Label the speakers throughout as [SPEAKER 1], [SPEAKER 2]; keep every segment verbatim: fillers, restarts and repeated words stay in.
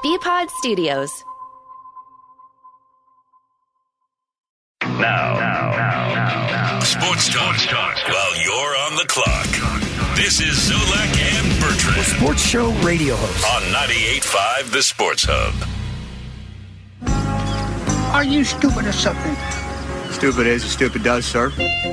[SPEAKER 1] B-Pod Studios.
[SPEAKER 2] Now, now, now, now, now. Sports talk, talk while you're on the clock. This is Zolak and Bertrand.
[SPEAKER 3] A sports show radio host.
[SPEAKER 2] On ninety-eight point five The Sports Hub.
[SPEAKER 4] Are you stupid or something?
[SPEAKER 5] Stupid is, stupid does, sir.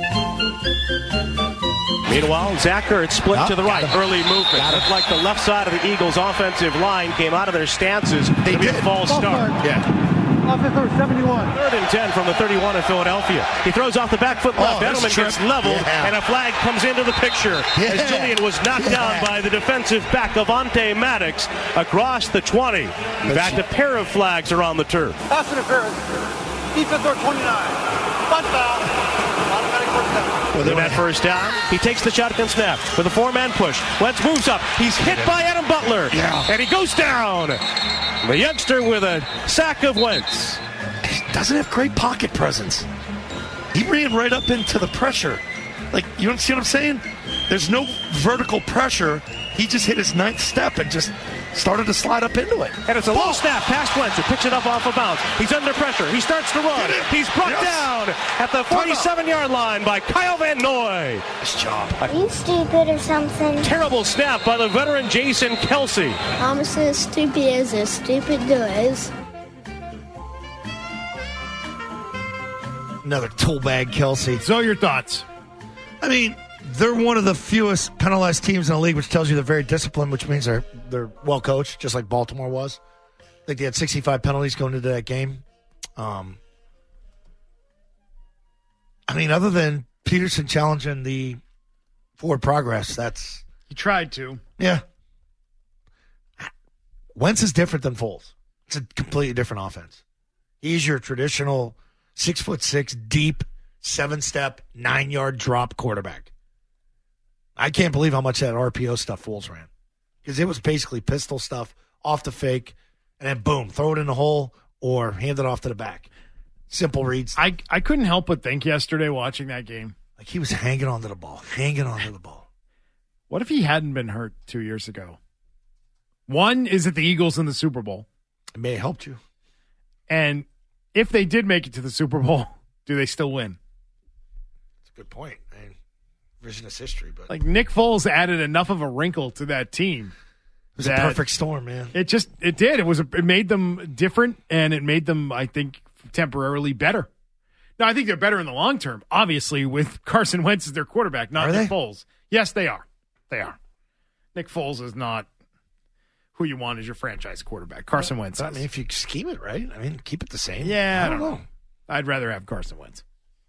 [SPEAKER 6] Meanwhile, Zach Ertz split
[SPEAKER 3] oh,
[SPEAKER 6] to the right. Early movement. Looked like the left side of the Eagles' offensive line came out of their stances.
[SPEAKER 3] They did.
[SPEAKER 6] A false start.
[SPEAKER 3] Yeah.
[SPEAKER 4] Offensive seventy-one.
[SPEAKER 6] Third and ten from the thirty-one in Philadelphia. He throws off the back foot left.
[SPEAKER 3] Oh,
[SPEAKER 6] Edelman gets leveled,
[SPEAKER 3] yeah.
[SPEAKER 6] and a flag comes into the picture
[SPEAKER 3] Yeah.
[SPEAKER 6] as Julian was knocked
[SPEAKER 3] Yeah.
[SPEAKER 6] down by the defensive back Avonte Maddox across the twenty. In fact, a pair of flags are on the turf.
[SPEAKER 4] Pass interference. Defense or twenty-nine. Bunt foul. Automatic first down.
[SPEAKER 6] With that first down, he takes the shotgun snap with a four-man push. Wentz moves up. He's hit by Adam Butler,
[SPEAKER 3] Yeah.
[SPEAKER 6] and he goes down. The youngster with a sack of Wentz.
[SPEAKER 3] He doesn't have great pocket presence. He ran right up into the pressure. Like, you don't see what I'm saying? There's no vertical pressure. He just hit his ninth step and just started to slide up into it.
[SPEAKER 6] And it's a low
[SPEAKER 3] Oh.
[SPEAKER 6] snap past Wentz, who picks it up off of bounds. He's under pressure. He starts to run. He's brought
[SPEAKER 3] Yes.
[SPEAKER 6] down at the forty-seven-yard line by Kyle Van Noy.
[SPEAKER 3] Nice job.
[SPEAKER 7] Are you stupid or something?
[SPEAKER 6] Terrible snap by the veteran Jason Kelsey.
[SPEAKER 7] I'm as stupid as a stupid does.
[SPEAKER 3] Another tool bag, Kelsey.
[SPEAKER 8] So your thoughts?
[SPEAKER 3] I mean, they're one of the fewest penalized teams in the league, which tells you they're very disciplined, which means they're they're well coached, just like Baltimore was. I think they had sixty-five penalties going into that game. Um, I mean, other than Peterson challenging the forward progress, that's
[SPEAKER 8] He tried to.
[SPEAKER 3] yeah. Wentz is different than Foles. It's a completely different offense. He's your traditional six foot six, deep, seven step, nine yard drop quarterback. I can't believe how much that R P O stuff Foles ran, because it was basically pistol stuff off the fake, and then boom, throw it in the hole or hand it off to the back. Simple reads.
[SPEAKER 8] I, I couldn't help but think yesterday watching that game,
[SPEAKER 3] Like he was hanging onto the ball, hanging onto the ball.
[SPEAKER 8] what if he hadn't been hurt two years ago? One is it the Eagles in the Super Bowl?
[SPEAKER 3] It may have helped you.
[SPEAKER 8] And if they did make it to the Super Bowl, do they still win?
[SPEAKER 3] That's a good point. I mean, revisionist history, but
[SPEAKER 8] Like Nick Foles added enough of a wrinkle to that team.
[SPEAKER 3] it was a
[SPEAKER 8] that
[SPEAKER 3] perfect storm, man.
[SPEAKER 8] It just it did. It was a, it made them different, and it made them, I think, temporarily better. Now I think they're better in the long term. Obviously, with Carson Wentz as their quarterback, not
[SPEAKER 3] Are
[SPEAKER 8] Nick
[SPEAKER 3] they?
[SPEAKER 8] Foles. Yes, they are. They are. Nick Foles is not who you want as your franchise quarterback. Carson Wentz.
[SPEAKER 3] I
[SPEAKER 8] is.
[SPEAKER 3] mean, if you scheme it right, I mean, keep it the same.
[SPEAKER 8] Yeah,
[SPEAKER 3] I don't know.
[SPEAKER 8] I'd rather have Carson Wentz.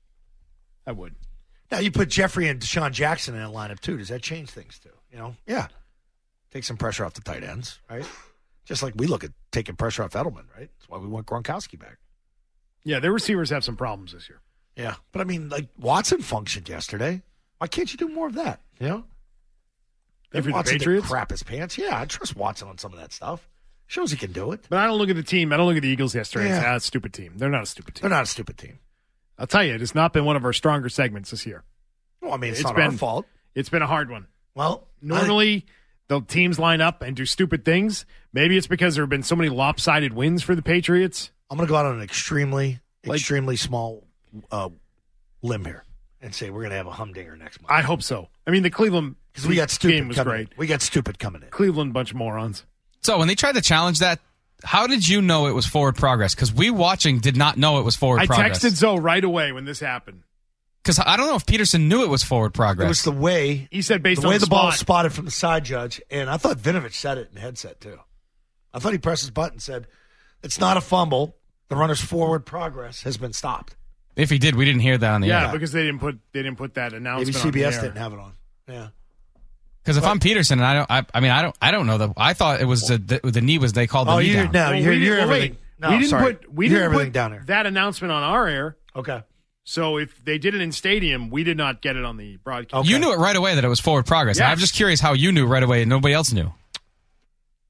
[SPEAKER 8] I would.
[SPEAKER 3] Now you put Jeffrey and Deshaun Jackson in that lineup too. Does that change things too? You know, yeah, take some pressure off the tight ends, right? Just like we look at taking pressure off Edelman, right? That's why we want Gronkowski back.
[SPEAKER 8] Yeah, their receivers have some problems this year.
[SPEAKER 3] Yeah, but I mean, like Watson functioned yesterday. Why can't you do more of that? You know,
[SPEAKER 8] If you're the
[SPEAKER 3] Watson did
[SPEAKER 8] Patriots?
[SPEAKER 3] crap his pants. Yeah, I trust Watson on some of that stuff. Shows he can do it.
[SPEAKER 8] But I don't look at the team. I don't look at the Eagles yesterday and
[SPEAKER 3] Yeah.
[SPEAKER 8] say, ah, it's a stupid team. They're not a stupid team.
[SPEAKER 3] They're not a stupid team.
[SPEAKER 8] I'll tell you, it has not been one of our stronger segments this year.
[SPEAKER 3] Well, I mean, it's,
[SPEAKER 8] It's
[SPEAKER 3] not
[SPEAKER 8] been-
[SPEAKER 3] our fault.
[SPEAKER 8] It's been a hard one.
[SPEAKER 3] Well,
[SPEAKER 8] Normally, the teams line up and do stupid things. Maybe it's because there have been so many lopsided wins for the Patriots.
[SPEAKER 3] I, I'm going to go out on an extremely,
[SPEAKER 8] Like-
[SPEAKER 3] extremely small uh, limb here and say we're going to have a humdinger next month.
[SPEAKER 8] I hope so. I mean, the Cleveland
[SPEAKER 3] Because we got stupid
[SPEAKER 8] game was
[SPEAKER 3] coming
[SPEAKER 8] great.
[SPEAKER 3] in. We got stupid coming in.
[SPEAKER 8] Cleveland, bunch of morons.
[SPEAKER 9] So when they tried to challenge that, how did you know it was forward progress? Because we watching did not know it was forward
[SPEAKER 8] I
[SPEAKER 9] progress.
[SPEAKER 8] texted Zoe right away when this happened.
[SPEAKER 9] Because I don't know if Peterson knew it was forward progress.
[SPEAKER 3] It was the way
[SPEAKER 8] He said based
[SPEAKER 3] the
[SPEAKER 8] on
[SPEAKER 3] way
[SPEAKER 8] the,
[SPEAKER 3] the ball was
[SPEAKER 8] spot.
[SPEAKER 3] spotted from the side, Judge, and I thought Vinovich said it in the headset too. I thought he pressed his button and said, "It's not a fumble. The runner's forward progress has been stopped."
[SPEAKER 9] If he did, we didn't hear that on the
[SPEAKER 8] Yeah,
[SPEAKER 9] air.
[SPEAKER 8] because they didn't put they didn't put that announcement.
[SPEAKER 3] Maybe
[SPEAKER 8] on
[SPEAKER 3] C B S
[SPEAKER 8] the air.
[SPEAKER 3] didn't have it on. Yeah.
[SPEAKER 9] Because if I'm Peterson, and I don't, I, I mean, I don't, I don't know that. I thought it was the, the, the knee was they called the
[SPEAKER 3] Oh,
[SPEAKER 9] knee
[SPEAKER 3] you're
[SPEAKER 9] down.
[SPEAKER 3] no,
[SPEAKER 8] Well,
[SPEAKER 3] you're,
[SPEAKER 8] we
[SPEAKER 3] you're
[SPEAKER 8] didn't- well,
[SPEAKER 3] everything.
[SPEAKER 8] wait.
[SPEAKER 3] No,
[SPEAKER 8] we didn't
[SPEAKER 3] sorry.
[SPEAKER 8] put we
[SPEAKER 3] you're
[SPEAKER 8] didn't
[SPEAKER 3] everything
[SPEAKER 8] put
[SPEAKER 3] down there.
[SPEAKER 8] that announcement on our air.
[SPEAKER 3] Okay.
[SPEAKER 8] So if they did it in stadium, we did not get it on the broadcast.
[SPEAKER 3] Okay.
[SPEAKER 9] You knew it right away that it was forward progress.
[SPEAKER 8] Yes.
[SPEAKER 9] I'm just curious how you knew right away and nobody else knew.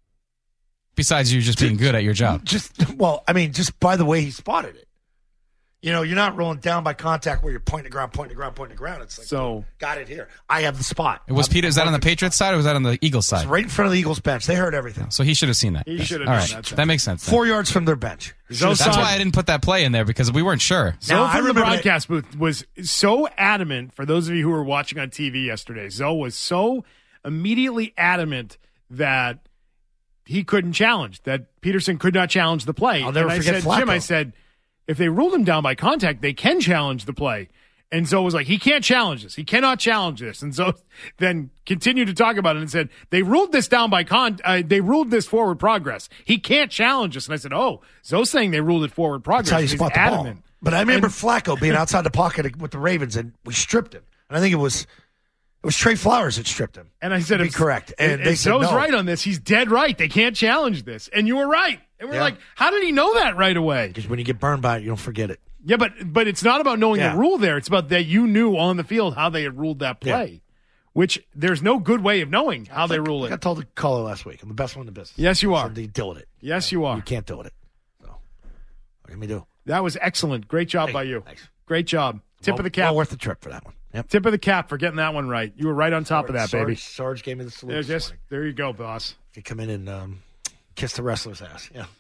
[SPEAKER 9] Besides you just being good at your job.
[SPEAKER 3] Just well, I mean, just by the way he spotted it. You know, you're not rolling down by contact where you're pointing the ground, pointing the ground, pointing the ground. It's like,
[SPEAKER 8] So-
[SPEAKER 3] got it here. I have the spot.
[SPEAKER 9] It was
[SPEAKER 3] I'm-
[SPEAKER 9] Peter. Is that on the Patriots side or was that on the Eagles
[SPEAKER 3] It's
[SPEAKER 9] side?
[SPEAKER 3] right in front of the Eagles bench. They heard everything.
[SPEAKER 9] So he should have seen that.
[SPEAKER 8] He
[SPEAKER 9] Yes.
[SPEAKER 8] should have
[SPEAKER 9] All
[SPEAKER 8] known
[SPEAKER 9] right.
[SPEAKER 8] that.
[SPEAKER 9] That makes sense. then.
[SPEAKER 3] Four yards from their bench.
[SPEAKER 8] Zoe
[SPEAKER 9] That's
[SPEAKER 8] saw-
[SPEAKER 9] why I didn't put that play in there because we weren't sure.
[SPEAKER 8] Zoe
[SPEAKER 3] Now, I
[SPEAKER 8] from the
[SPEAKER 3] remember
[SPEAKER 8] broadcast booth was so adamant, for those of you who were watching on T V yesterday, Zoe was so immediately adamant that he couldn't challenge, that Peterson could not challenge the play.
[SPEAKER 3] I'll never
[SPEAKER 8] and I
[SPEAKER 3] forget
[SPEAKER 8] said,
[SPEAKER 3] Flacco.
[SPEAKER 8] Jim, I said, if they ruled him down by contact, they can challenge the play. And Zoe was like, he can't challenge this. He cannot challenge this. And so then continued to talk about it and said, they ruled this down by con, uh, they ruled this forward progress. He can't challenge this. And I said, oh, Zoe's saying they ruled it forward progress.
[SPEAKER 3] That's how you
[SPEAKER 8] He's
[SPEAKER 3] spot the
[SPEAKER 8] adamant.
[SPEAKER 3] ball. But I remember
[SPEAKER 8] And-
[SPEAKER 3] Flacco being outside the pocket with the Ravens, and we stripped him. And I think it was it was Trey Flowers that stripped him.
[SPEAKER 8] And I said,
[SPEAKER 3] to be
[SPEAKER 8] if-
[SPEAKER 3] correct. And
[SPEAKER 8] if
[SPEAKER 3] they said
[SPEAKER 8] Zoe's
[SPEAKER 3] no.
[SPEAKER 8] right on this. He's dead right. They can't challenge this. And you were right. And we're
[SPEAKER 3] Yeah.
[SPEAKER 8] like, how did he know that right away?
[SPEAKER 3] Because when you get burned by it, you don't forget it.
[SPEAKER 8] Yeah, but but it's not about knowing
[SPEAKER 3] Yeah.
[SPEAKER 8] the rule there. It's about that you knew on the field how they had ruled that play, which there's no good way of knowing how they rule
[SPEAKER 3] Like I
[SPEAKER 8] it.
[SPEAKER 3] told the caller last week, I'm the best one in the business.
[SPEAKER 8] Yes, you
[SPEAKER 3] I
[SPEAKER 8] are.
[SPEAKER 3] said, you deal with it.
[SPEAKER 8] Yes, you are.
[SPEAKER 3] You can't deal with it. So, what can we do?
[SPEAKER 8] That was excellent. Great job
[SPEAKER 3] Hey,
[SPEAKER 8] by you.
[SPEAKER 3] thanks.
[SPEAKER 8] Great job. Tip
[SPEAKER 3] well,
[SPEAKER 8] of the cap.
[SPEAKER 3] Well worth the trip for that one. Yep.
[SPEAKER 8] Tip of the cap for getting that one right. You were right on top of that,
[SPEAKER 3] Sarge,
[SPEAKER 8] baby.
[SPEAKER 3] Sarge gave me the salute.
[SPEAKER 8] There's
[SPEAKER 3] this
[SPEAKER 8] just,
[SPEAKER 3] morning.
[SPEAKER 8] there you go, boss.
[SPEAKER 3] If you come in and um, kiss the wrestler's ass. Yeah.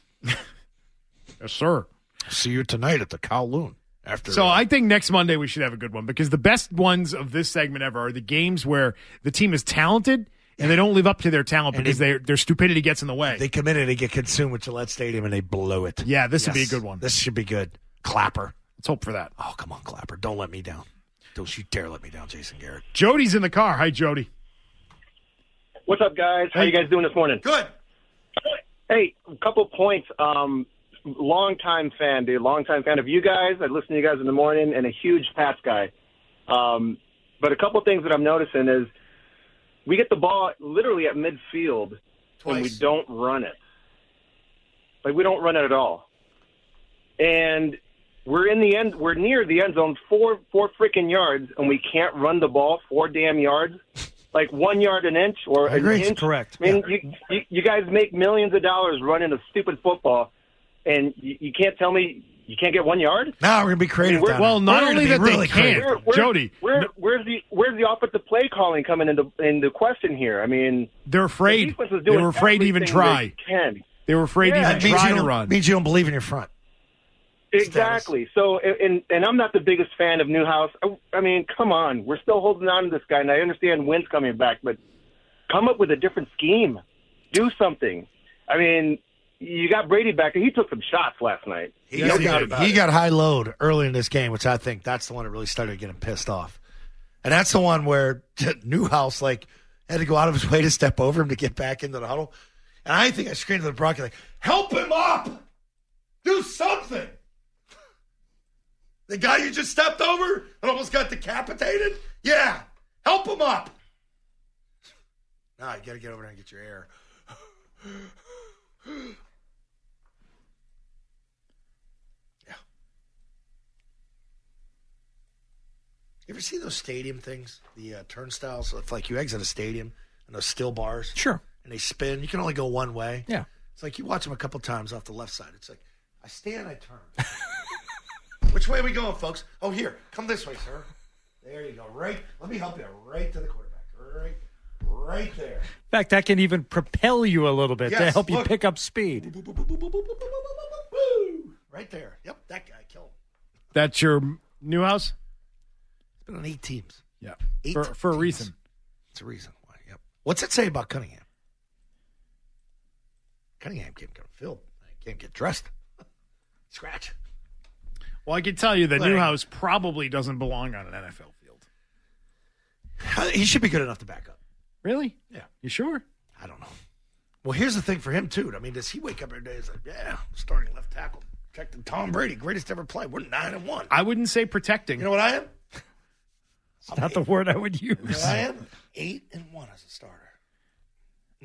[SPEAKER 8] Yes, sir.
[SPEAKER 3] See you tonight at the Kowloon. After
[SPEAKER 8] So
[SPEAKER 3] uh,
[SPEAKER 8] I think next Monday we should have a good one because the best ones of this segment ever are the games where the team is talented and they don't live up to their talent
[SPEAKER 3] And
[SPEAKER 8] because
[SPEAKER 3] they-
[SPEAKER 8] they, their stupidity gets in the way.
[SPEAKER 3] they come in and they get consumed with Gillette Stadium and they blow it.
[SPEAKER 8] Yeah, this would be a
[SPEAKER 3] Yes.
[SPEAKER 8] good one.
[SPEAKER 3] This should be good. Clapper.
[SPEAKER 8] Let's hope for that.
[SPEAKER 3] Oh, come on, Clapper. Don't let me down. Don't you dare let me down, Jason Garrett.
[SPEAKER 8] Jody's in the car. Hi, Jody.
[SPEAKER 1] What's up, guys? How you guys doing this morning?
[SPEAKER 3] Good.
[SPEAKER 1] Hey, a couple points. Um, long-time fan, dude. Long-time fan of you guys. I listen to you guys in the morning, and a huge Pats guy. Um, but a couple things that I'm noticing is we get the ball literally at midfield,
[SPEAKER 3] Twice.
[SPEAKER 1] and we don't run it. Like, we don't run it at all. And we're in the end. We're near the end zone, four four freaking yards, and we can't run the ball four damn yards. Like one yard an inch or
[SPEAKER 3] I agree.
[SPEAKER 1] an
[SPEAKER 3] It's
[SPEAKER 1] inch.
[SPEAKER 3] correct.
[SPEAKER 1] I mean, you, you you guys make millions of dollars running a stupid football, and you, you can't tell me you can't get one yard?
[SPEAKER 3] Now we're going to be creative.
[SPEAKER 1] We're-
[SPEAKER 3] down
[SPEAKER 8] well,
[SPEAKER 3] there.
[SPEAKER 8] not
[SPEAKER 3] We're
[SPEAKER 8] only
[SPEAKER 3] gonna be
[SPEAKER 8] that they
[SPEAKER 3] really
[SPEAKER 8] can't.
[SPEAKER 3] creative.
[SPEAKER 1] Where, where,
[SPEAKER 8] Jody,
[SPEAKER 1] where,
[SPEAKER 8] no-
[SPEAKER 1] where's the where's the offensive play calling coming into into question here? I mean,
[SPEAKER 8] They're
[SPEAKER 1] the
[SPEAKER 8] afraid.
[SPEAKER 1] defense is
[SPEAKER 8] They
[SPEAKER 1] doing
[SPEAKER 8] were afraid to even
[SPEAKER 1] everything
[SPEAKER 8] try.
[SPEAKER 1] they can.
[SPEAKER 8] They were afraid
[SPEAKER 1] Yeah,
[SPEAKER 8] to
[SPEAKER 3] That
[SPEAKER 8] even
[SPEAKER 3] means
[SPEAKER 8] try
[SPEAKER 3] you,
[SPEAKER 8] to
[SPEAKER 3] don't,
[SPEAKER 8] run.
[SPEAKER 3] means you don't believe in your front.
[SPEAKER 1] Exactly. So, and and I'm not the biggest fan of Newhouse. I, I mean, come on, we're still holding on to this guy, and I understand Wynn's coming back, but come up with a different scheme. Do something. I mean, you got Brady back, and he took some shots last night.
[SPEAKER 3] He,
[SPEAKER 8] Yes,
[SPEAKER 3] got,
[SPEAKER 8] he
[SPEAKER 3] got-
[SPEAKER 8] did.
[SPEAKER 3] he got high load early in this game, which I think that's the one that really started getting pissed off. And that's the one where Newhouse like had to go out of his way to step over him to get back into the huddle. And I think I screamed to the broadcast, like, help him up! Do something! The guy you just stepped over and almost got decapitated? Yeah, help him up! Nah, you got to get over there and get your air. Yeah. You ever see those stadium things? The uh, turnstiles? It's like you exit a stadium and those still bars.
[SPEAKER 10] Sure.
[SPEAKER 3] And they spin. You can only go one way.
[SPEAKER 10] Yeah.
[SPEAKER 3] It's like you watch them a couple times off the left side. It's like, I stand, I turn. Which way are we going, folks? Oh, here. Come this way, sir. There you go. Right. Let me help you. Right to the quarterback. Right. Right there.
[SPEAKER 10] In fact, that can even propel you a little bit to
[SPEAKER 3] Yes,
[SPEAKER 10] help you
[SPEAKER 3] look.
[SPEAKER 10] pick up speed.
[SPEAKER 3] Right there. Yep, that guy killed him.
[SPEAKER 8] That's your Newhouse?
[SPEAKER 3] It's been on eight teams.
[SPEAKER 8] Yeah.
[SPEAKER 3] Eight
[SPEAKER 8] For, for a
[SPEAKER 3] teams.
[SPEAKER 8] reason.
[SPEAKER 3] It's a reason why. Yep. What's it say about Cunningham? Cunningham can't get filled. Can't get dressed. Scratch.
[SPEAKER 8] Well, I can tell you that
[SPEAKER 3] Like-
[SPEAKER 8] Newhouse probably doesn't belong on an N F L field.
[SPEAKER 3] He should be good enough to back up.
[SPEAKER 8] Really?
[SPEAKER 3] Yeah.
[SPEAKER 8] You sure?
[SPEAKER 3] I don't know. Well, here's the thing for him, too. I mean, does he wake up every day and say, yeah, starting left tackle, protecting Tom Brady, greatest ever play. We're nine and one.
[SPEAKER 8] I wouldn't say protecting.
[SPEAKER 3] You know what I am?
[SPEAKER 10] It's not the word I would use.
[SPEAKER 3] You know what I am? Eight and one as a starter. Mm.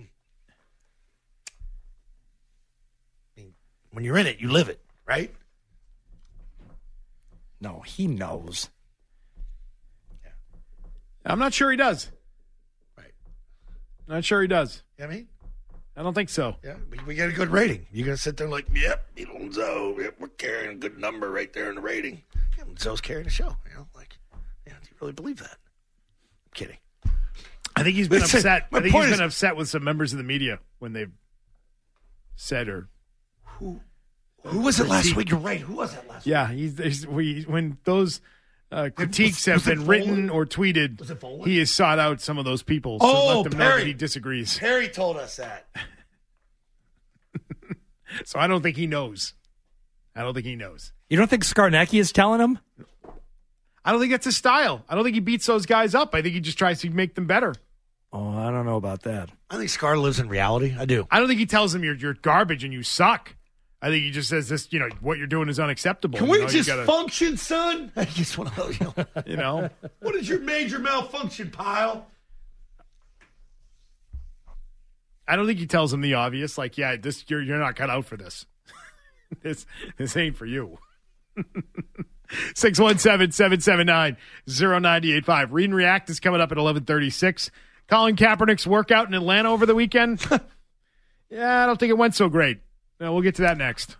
[SPEAKER 3] I mean, when you're in it, you live it, right?
[SPEAKER 10] No, he knows.
[SPEAKER 8] I'm not sure he does.
[SPEAKER 3] Right.
[SPEAKER 8] Not sure he does.
[SPEAKER 3] You know what I mean?
[SPEAKER 8] I don't think so.
[SPEAKER 3] Yeah, we, we get a good rating. You're going to sit there and like, yep, Lonzo, yep, we're carrying a good number right there in the rating. Yeah, Lonzo's carrying the show. You know, like, yeah, do you really believe that? I'm kidding.
[SPEAKER 8] I think he's been
[SPEAKER 3] Listen,
[SPEAKER 8] upset.
[SPEAKER 3] my
[SPEAKER 8] I think
[SPEAKER 3] point
[SPEAKER 8] he's
[SPEAKER 3] is-
[SPEAKER 8] been upset with some members of the media when they've said or
[SPEAKER 3] Who who was it last week? You're right. Who was it last
[SPEAKER 8] yeah, he's, he's we when those uh, critiques
[SPEAKER 3] was-
[SPEAKER 8] have
[SPEAKER 3] was it
[SPEAKER 8] been written
[SPEAKER 3] Volan?
[SPEAKER 8] or tweeted.
[SPEAKER 3] Was it Volan?
[SPEAKER 8] He has sought out some of those people to
[SPEAKER 3] Oh,
[SPEAKER 8] let them know
[SPEAKER 3] Perry.
[SPEAKER 8] that he disagrees.
[SPEAKER 3] Perry told us that.
[SPEAKER 8] So I don't think he knows. I don't think he knows.
[SPEAKER 10] You don't think Skarnecki is telling him?
[SPEAKER 8] I don't think that's his style. I don't think he beats those guys up. I think he just tries to make them better.
[SPEAKER 10] Oh, I don't know about that.
[SPEAKER 3] I think Scar lives in reality. I do.
[SPEAKER 8] I don't think he tells them you're you're garbage and you suck. I think he just says this. You know what you're doing is unacceptable.
[SPEAKER 3] Can
[SPEAKER 8] you
[SPEAKER 3] we
[SPEAKER 8] know, you
[SPEAKER 3] just
[SPEAKER 8] gotta-
[SPEAKER 3] function, son? I just want to know. You know,
[SPEAKER 8] You know,
[SPEAKER 3] what is your major malfunction, pile?
[SPEAKER 8] I don't think he tells them the obvious. Like, yeah, this you're you're not cut out for this. this this ain't for you. six one seven, seven seven nine, zero nine eight five. Read and React is coming up at eleven thirty-six. Colin Kaepernick's workout in Atlanta over the weekend. Yeah, I don't think it went so great. No, we'll get to that next.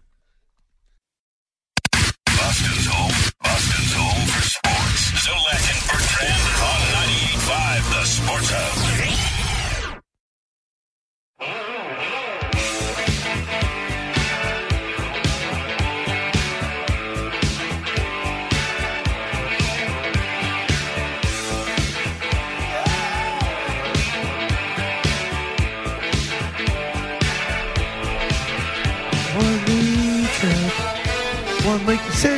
[SPEAKER 2] Boston's home, Boston's home for sports. Zolak and Bertrand on ninety-eight point five, the Sports Hub.
[SPEAKER 3] One new trip, one make me sick.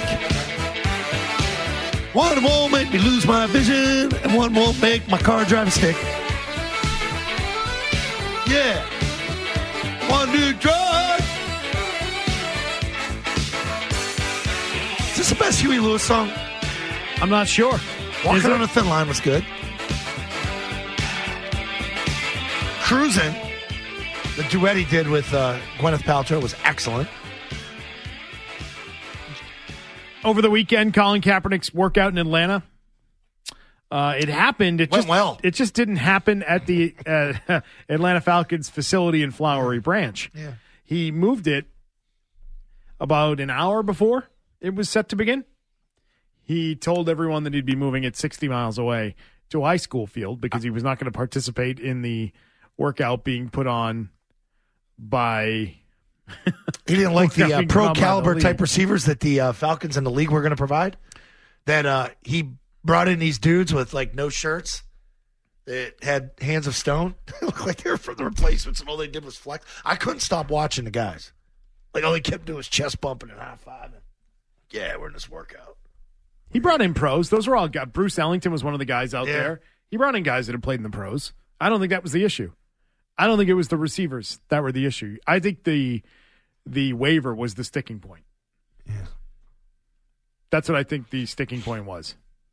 [SPEAKER 3] One won't make me lose my vision, and one won't make my car drive a stick. Yeah. One new drug. Is this the best Huey Lewis song?
[SPEAKER 8] I'm not sure. Is
[SPEAKER 3] Walking
[SPEAKER 8] it?
[SPEAKER 3] on a Thin Line was good. Cruising, the duet he did with uh, Gwyneth Paltrow was excellent.
[SPEAKER 8] Over the weekend, Colin Kaepernick's workout in Atlanta. Uh, it happened. It
[SPEAKER 3] Went
[SPEAKER 8] just,
[SPEAKER 3] well.
[SPEAKER 8] It just didn't happen at the uh, Atlanta Falcons facility in Flowery Branch.
[SPEAKER 3] Yeah.
[SPEAKER 8] He moved it about an hour before it was set to begin. He told everyone that he'd be moving it sixty miles away to a high school field because he was not going to participate in the workout being put on by...
[SPEAKER 3] He didn't like the uh,
[SPEAKER 8] Workout
[SPEAKER 3] pro
[SPEAKER 8] being
[SPEAKER 3] caliber
[SPEAKER 8] run by the
[SPEAKER 3] type
[SPEAKER 8] league.
[SPEAKER 3] receivers that the uh, Falcons and the league were going to provide. That uh, he brought in these dudes with like no shirts that had hands of stone. They looked like they were from the replacements, and all they did was flex. I couldn't stop watching the guys. Like all they kept doing was chest bumping and high fiving. Yeah, we're in this workout.
[SPEAKER 8] He brought in pros. Those were all guys. Bruce Ellington was one of the guys out
[SPEAKER 3] Yeah.
[SPEAKER 8] there. He brought in guys that had played in the pros. I don't think that was the issue. I don't think it was the receivers that were the issue. I think the the waiver was the sticking point.
[SPEAKER 3] Yeah.
[SPEAKER 8] That's what I think the sticking point was.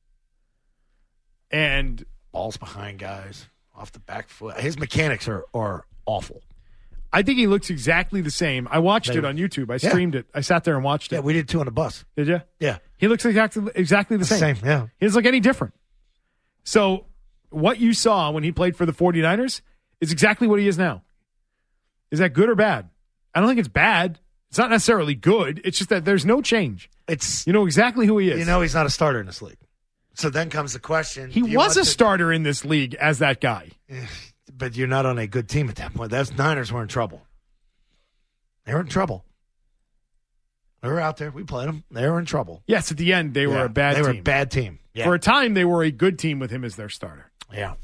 [SPEAKER 8] And
[SPEAKER 3] Balls behind guys off the back foot. His mechanics are, are awful.
[SPEAKER 8] I think he looks exactly the same. I watched
[SPEAKER 3] They-
[SPEAKER 8] it on YouTube. I
[SPEAKER 3] Yeah.
[SPEAKER 8] streamed it. I sat there and watched
[SPEAKER 3] Yeah,
[SPEAKER 8] it.
[SPEAKER 3] we did two on the bus.
[SPEAKER 8] Did you?
[SPEAKER 3] Yeah.
[SPEAKER 8] He looks exactly exactly the same.
[SPEAKER 3] Same, yeah.
[SPEAKER 8] He doesn't look any different. So what you saw when he played for the 49ers is exactly what he is now. Is that good or bad? I don't think it's bad. It's not necessarily good. It's just that there's no change.
[SPEAKER 3] It's
[SPEAKER 8] You know exactly who he is.
[SPEAKER 3] You know he's not a starter in this league. So then comes the question.
[SPEAKER 8] he
[SPEAKER 3] do you
[SPEAKER 8] was
[SPEAKER 3] want
[SPEAKER 8] a
[SPEAKER 3] to-
[SPEAKER 8] starter in this league as that guy.
[SPEAKER 3] But you're not on a good team at that point. Those Niners were in trouble. They were in trouble. They were out there. We played them. They were in trouble.
[SPEAKER 8] Yes, at the end they were
[SPEAKER 3] Yeah,
[SPEAKER 8] a bad
[SPEAKER 3] They
[SPEAKER 8] team.
[SPEAKER 3] were a bad team. Yeah.
[SPEAKER 8] For a time they were a good team with him as their starter.
[SPEAKER 3] yeah.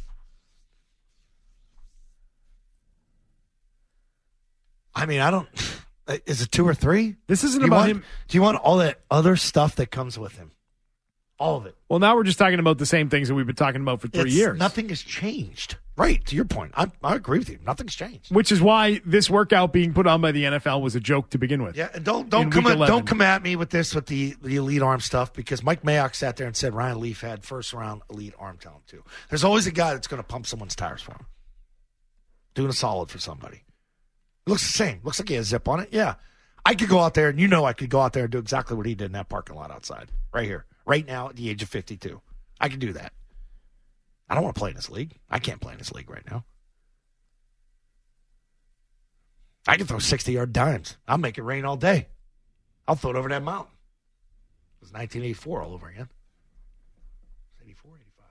[SPEAKER 3] I mean, I don't. Is it two or three?
[SPEAKER 8] This isn't
[SPEAKER 3] Do you
[SPEAKER 8] about
[SPEAKER 3] want,
[SPEAKER 8] him.
[SPEAKER 3] Do you want all that other stuff that comes with him? All of it.
[SPEAKER 8] Well, now we're just talking about the same things that we've been talking about for three
[SPEAKER 3] It's-
[SPEAKER 8] years.
[SPEAKER 3] Nothing has changed. Right. To your point. I, I agree with you. Nothing's changed.
[SPEAKER 8] Which is why this workout being put on by the N F L was a joke to begin with.
[SPEAKER 3] Yeah, and don't don't
[SPEAKER 8] In
[SPEAKER 3] come
[SPEAKER 8] week
[SPEAKER 3] at,
[SPEAKER 8] eleven.
[SPEAKER 3] don't come at me with this with the, the elite arm stuff because Mike Mayock sat there and said Ryan Leaf had first round elite arm talent too. There's always a guy that's going to pump someone's tires for him, doing a solid for somebody. It looks the same. Looks like he has zip on it. Yeah, I could go out there, and you know I could go out there and do exactly what he did in that parking lot outside, right here, right now at the age of fifty-two. I could do that. I don't want to play in this league. I can't play in this league right now. I can throw sixty-yard dimes. I'll make it rain all day. I'll throw it over that mountain. It was nineteen eighty-four all over again. eighty-four, eighty-five.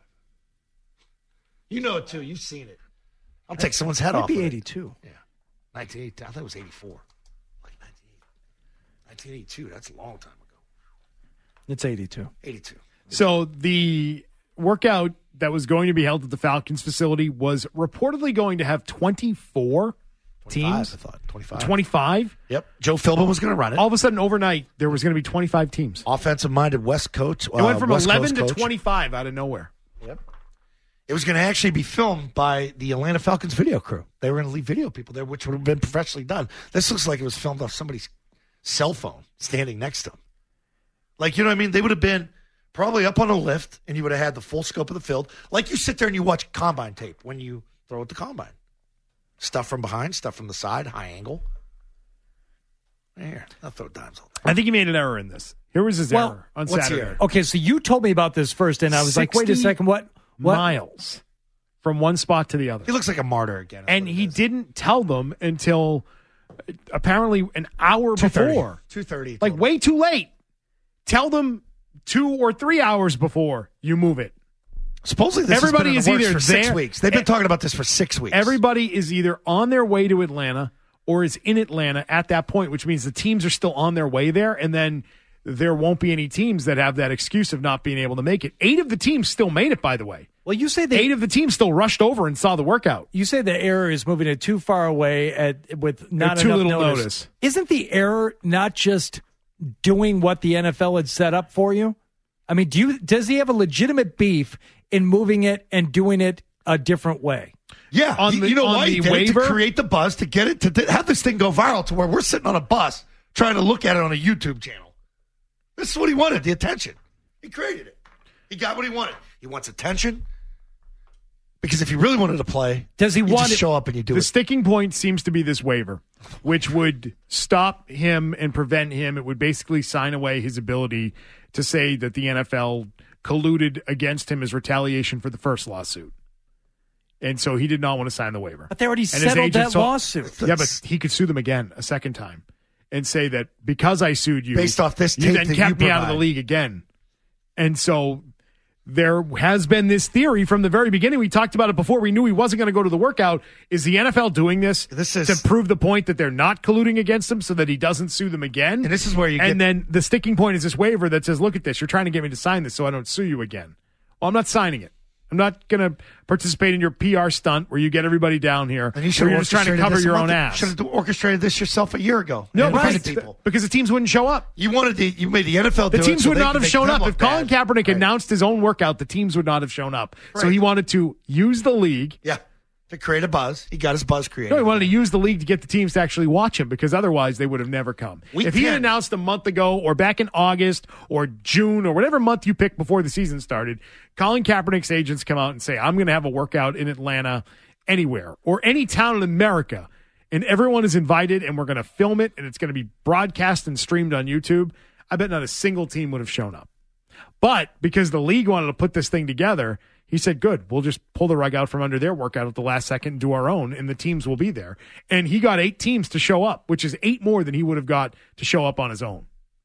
[SPEAKER 3] You know it, too. You've seen it. I'll take someone's head off.
[SPEAKER 10] Maybe
[SPEAKER 3] of
[SPEAKER 10] eighty-two.
[SPEAKER 3] It. Yeah. nineteen eighty-two. I thought it was eighty-four. Like nineteen eighty-two. That's a long time ago.
[SPEAKER 10] It's eighty-two.
[SPEAKER 3] eighty-two.
[SPEAKER 8] So the workout that was going to be held at the Falcons facility was reportedly going to have twenty-four teams.
[SPEAKER 3] I thought. twenty-five.
[SPEAKER 8] twenty-five?
[SPEAKER 3] Yep. Joe Philbin was going to run it.
[SPEAKER 8] All of a sudden, overnight, there was going to be twenty-five teams.
[SPEAKER 3] Offensive-minded West Coast.
[SPEAKER 8] It went from
[SPEAKER 3] uh, West
[SPEAKER 8] eleven
[SPEAKER 3] Coast
[SPEAKER 8] to
[SPEAKER 3] coach.
[SPEAKER 8] twenty-five out of nowhere.
[SPEAKER 3] Yep. It was going to actually be filmed by the Atlanta Falcons video crew. They were going to leave video people there, which would have been professionally done. This looks like it was filmed off somebody's cell phone standing next to them. Like, you know what I mean? They would have been probably up on a lift, and you would have had the full scope of the field. Like you sit there and you watch combine tape when you throw at the combine. Stuff from behind, stuff from the side, high angle. Here, I'll throw dimes all day.
[SPEAKER 8] I think he made an error in this. Here was his
[SPEAKER 10] Well,
[SPEAKER 8] error on
[SPEAKER 3] what's the
[SPEAKER 8] Saturday.
[SPEAKER 3] error?
[SPEAKER 10] Okay, so you told me about this first, and I was like, wait a second, what? what?
[SPEAKER 8] Miles from one spot to the other.
[SPEAKER 3] He looks like a martyr again.
[SPEAKER 8] And he didn't tell them until uh, apparently an hour before.
[SPEAKER 3] two thirty.
[SPEAKER 8] Like way too late. Tell them two or three hours before you move it.
[SPEAKER 3] Supposedly this
[SPEAKER 8] Everybody
[SPEAKER 3] has been in
[SPEAKER 8] is
[SPEAKER 3] the works
[SPEAKER 8] either
[SPEAKER 3] for six
[SPEAKER 8] there-
[SPEAKER 3] weeks. They've been talking about this for six weeks.
[SPEAKER 8] Everybody is either on their way to Atlanta or is in Atlanta at that point, which means the teams are still on their way there, and then there won't be any teams that have that excuse of not being able to make it. Eight of the teams still made it, by the way.
[SPEAKER 10] Well, you say they,
[SPEAKER 8] Eight of the teams still rushed over and saw the workout.
[SPEAKER 10] you say the error is moving it too far away at with not
[SPEAKER 8] too
[SPEAKER 10] enough
[SPEAKER 8] little
[SPEAKER 10] notice.
[SPEAKER 8] notice.
[SPEAKER 10] Isn't the error not just doing what the N F L had set up for you? I mean, do you does he have a legitimate beef in moving it and doing it a different way?
[SPEAKER 3] Yeah,
[SPEAKER 8] On
[SPEAKER 3] you,
[SPEAKER 8] the-
[SPEAKER 3] you know
[SPEAKER 8] on
[SPEAKER 3] why
[SPEAKER 8] the
[SPEAKER 3] he did it?
[SPEAKER 8] waiver?
[SPEAKER 3] To create the buzz, to get it, to th- have this thing go viral to where we're sitting on a bus trying to look at it on a YouTube channel. This is what he wanted, the attention. He created it. He got what he wanted. He wants attention because if he really wanted to play,
[SPEAKER 10] Does he
[SPEAKER 3] you
[SPEAKER 10] want
[SPEAKER 3] just
[SPEAKER 10] it-
[SPEAKER 3] show up and you do
[SPEAKER 8] The
[SPEAKER 3] it.
[SPEAKER 8] sticking point seems to be this waiver, which would stop him and prevent him. It would basically sign away his ability to say that the N F L colluded against him as retaliation for the first lawsuit. And so he did not want to sign the waiver.
[SPEAKER 10] But they already
[SPEAKER 8] And his
[SPEAKER 10] settled
[SPEAKER 8] agent
[SPEAKER 10] that
[SPEAKER 8] saw-
[SPEAKER 10] lawsuit.
[SPEAKER 8] Yeah, but he could sue them again a second time and say that because I sued you,
[SPEAKER 3] Based off this
[SPEAKER 8] you
[SPEAKER 3] tape
[SPEAKER 8] then
[SPEAKER 3] that
[SPEAKER 8] kept
[SPEAKER 3] you
[SPEAKER 8] me out of the
[SPEAKER 3] provide.
[SPEAKER 8] league again. And so there has been this theory from the very beginning. We talked about it before. We knew he wasn't going to go to the workout. Is the N F L doing this,
[SPEAKER 3] This is-
[SPEAKER 8] to prove the point that they're not colluding against him so that he doesn't sue them again?
[SPEAKER 3] And this is where you
[SPEAKER 8] And
[SPEAKER 3] get-
[SPEAKER 8] then the sticking point is this waiver that says, look at this. You're trying to get me to sign this so I don't sue you again. Well, I'm not signing it. I'm not going to participate in your P R stunt where you get everybody down here.
[SPEAKER 3] And you
[SPEAKER 8] where
[SPEAKER 3] should
[SPEAKER 8] you're just trying to cover your own ass.
[SPEAKER 3] Should have orchestrated this yourself a year ago.
[SPEAKER 8] No,
[SPEAKER 3] And
[SPEAKER 8] right.
[SPEAKER 3] defended people.
[SPEAKER 8] Because the teams wouldn't show up.
[SPEAKER 3] You wanted the, you made the N F L
[SPEAKER 8] The
[SPEAKER 3] do
[SPEAKER 8] teams
[SPEAKER 3] it so
[SPEAKER 8] would
[SPEAKER 3] they
[SPEAKER 8] not
[SPEAKER 3] could
[SPEAKER 8] have
[SPEAKER 3] make
[SPEAKER 8] shown
[SPEAKER 3] them
[SPEAKER 8] up.
[SPEAKER 3] look
[SPEAKER 8] If Colin
[SPEAKER 3] bad.
[SPEAKER 8] Kaepernick
[SPEAKER 3] Right.
[SPEAKER 8] announced his own workout, the teams would not have shown up. So
[SPEAKER 3] Right.
[SPEAKER 8] he wanted to use the league.
[SPEAKER 3] Yeah, to create a buzz. He got his buzz created.
[SPEAKER 8] No, he wanted to use the league to get the teams to actually watch him because otherwise they would have never come.
[SPEAKER 3] We
[SPEAKER 8] if he had
[SPEAKER 3] can.
[SPEAKER 8] announced a month ago or back in August or June or whatever month you picked before the season started, Colin Kaepernick's agents come out and say, I'm going to have a workout in Atlanta anywhere or any town in America, and everyone is invited and we're going to film it and it's going to be broadcast and streamed on YouTube. I bet not a single team would have shown up. But because the league wanted to put this thing together, he said, good, we'll just pull the rug out from under their workout at the last second and do our own, and the teams will be there. And he got eight teams to show up, which is eight more than he would have got to show up on his own.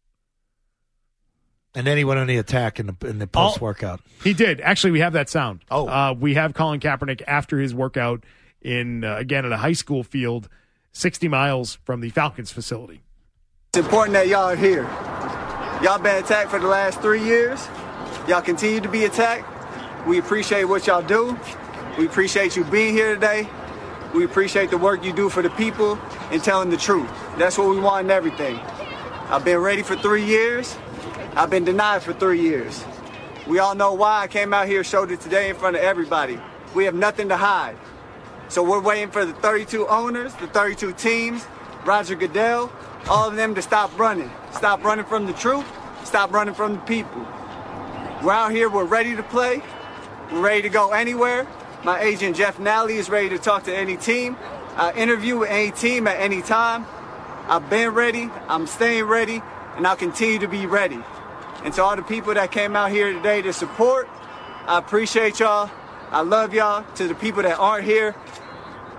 [SPEAKER 3] And then he went on the attack in the in the post workout.
[SPEAKER 8] He did. Actually, we have that sound.
[SPEAKER 3] Oh.
[SPEAKER 8] Uh, we have Colin Kaepernick after his workout in, uh, again, at a high school field, sixty miles from the Falcons facility.
[SPEAKER 11] It's important that y'all are here. Y'all been attacked for the last three years. Y'all continue to be attacked. We appreciate what y'all do. We appreciate you being here today. We appreciate the work you do for the people and telling the truth. That's what we want in everything. I've been ready for three years. I've been denied for three years. We all know why I came out here, showed it today in front of everybody. We have nothing to hide. So we're waiting for the thirty-two owners, the thirty-two teams, Roger Goodell, all of them to stop running. Stop running from the truth. Stop running from the people. We're out here, we're ready to play. We're ready to go anywhere. My agent, Jeff Nally, is ready to talk to any team, uh, interview with any team at any time. I've been ready, I'm staying ready, and I'll continue to be ready. And to all the people that came out here today to support, I appreciate y'all. I love y'all. To the people that aren't here,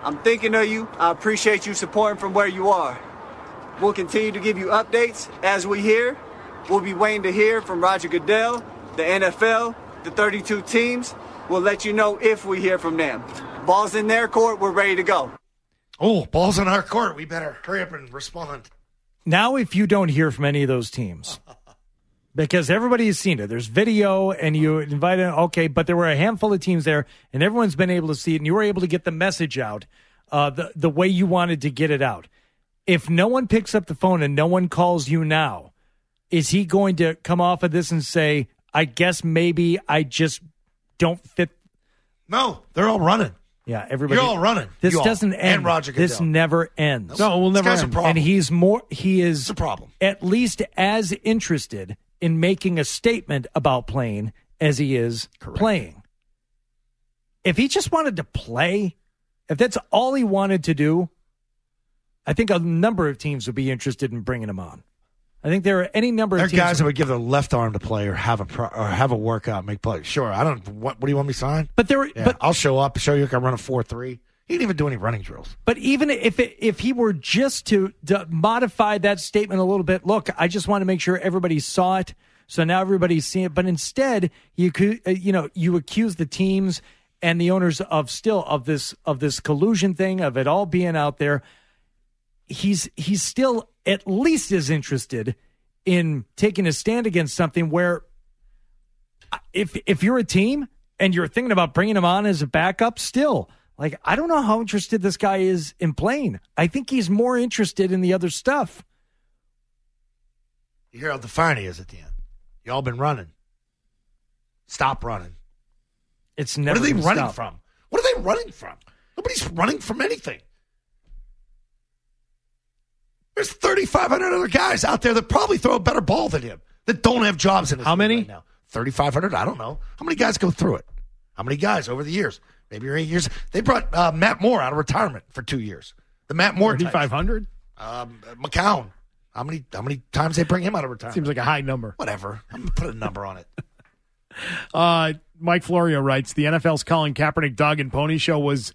[SPEAKER 11] I'm thinking of you. I appreciate you supporting from where you are. We'll continue to give you updates as we hear. We'll be waiting to hear from Roger Goodell, the N F L, the thirty-two teams. We'll let you know if we hear from them. Ball's in their court. We're ready to go.
[SPEAKER 3] Oh, ball's in our court. We better hurry up and respond.
[SPEAKER 10] Now, if you don't hear from any of those teams, because everybody has seen it, there's video and you invited, okay, but there were a handful of teams there and everyone's been able to see it and you were able to get the message out uh, the, the way you wanted to get it out. If no one picks up the phone and no one calls you now, is he going to come off of this and say, I guess maybe I just don't fit?
[SPEAKER 3] No, they're all running.
[SPEAKER 10] Yeah, everybody.
[SPEAKER 3] You're all running.
[SPEAKER 10] This
[SPEAKER 3] You all.
[SPEAKER 10] doesn't end.
[SPEAKER 3] And Roger Goodell.
[SPEAKER 10] This never ends.
[SPEAKER 8] No, it will never
[SPEAKER 3] This guy's a
[SPEAKER 8] end.
[SPEAKER 3] problem.
[SPEAKER 10] And he's more. He is
[SPEAKER 3] It's a problem.
[SPEAKER 10] at least as interested in making a statement about playing as he is
[SPEAKER 3] Correct.
[SPEAKER 10] playing. If he just wanted to play, if that's all he wanted to do, I think a number of teams would be interested in bringing him on. I think there are any number
[SPEAKER 3] There
[SPEAKER 10] of
[SPEAKER 3] are
[SPEAKER 10] teams.
[SPEAKER 3] guys that would give their left arm to play or have a pro, or have a workout, make play. Sure, I don't. What, what do you want me to sign?
[SPEAKER 10] but there,
[SPEAKER 3] Yeah,
[SPEAKER 10] but
[SPEAKER 3] I'll show up, show you I can run a four three. He didn't even do any running drills.
[SPEAKER 10] But even if it, if he were just to, to modify that statement a little bit, look, I just want to make sure everybody saw it, so now everybody's seeing it. But instead, you could, uh, you know, you accuse the teams and the owners of still of this of this collusion thing, of it all being out there. He's he's still at least as interested in taking a stand against something where, if if you're a team and you're thinking about bringing him on as a backup, still. Like, I don't know how interested this guy is in playing. I think he's more interested in the other stuff.
[SPEAKER 3] You hear how defiant he is at the end. Y'all been running. Stop running.
[SPEAKER 10] It's never.
[SPEAKER 3] What are they
[SPEAKER 10] gonna
[SPEAKER 3] running
[SPEAKER 10] stop.
[SPEAKER 3] from? What are they running from? Nobody's running from anything. There's thirty-five hundred other guys out there that probably throw a better ball than him that don't have jobs in this
[SPEAKER 8] How
[SPEAKER 3] league
[SPEAKER 8] many?
[SPEAKER 3] right now. thirty-five hundred? I don't know. How many guys go through it? How many guys over the years? Maybe eight years. They brought uh, Matt Moore out of retirement for two years. The Matt Moore type.
[SPEAKER 8] thirty-five hundred?
[SPEAKER 3] Um, McCown. How many How many times they bring him out of retirement?
[SPEAKER 8] Seems like a high number.
[SPEAKER 3] Whatever. I'm going to put a number on it.
[SPEAKER 8] Uh, Mike Florio writes, the N F L's Colin Kaepernick dog and pony show was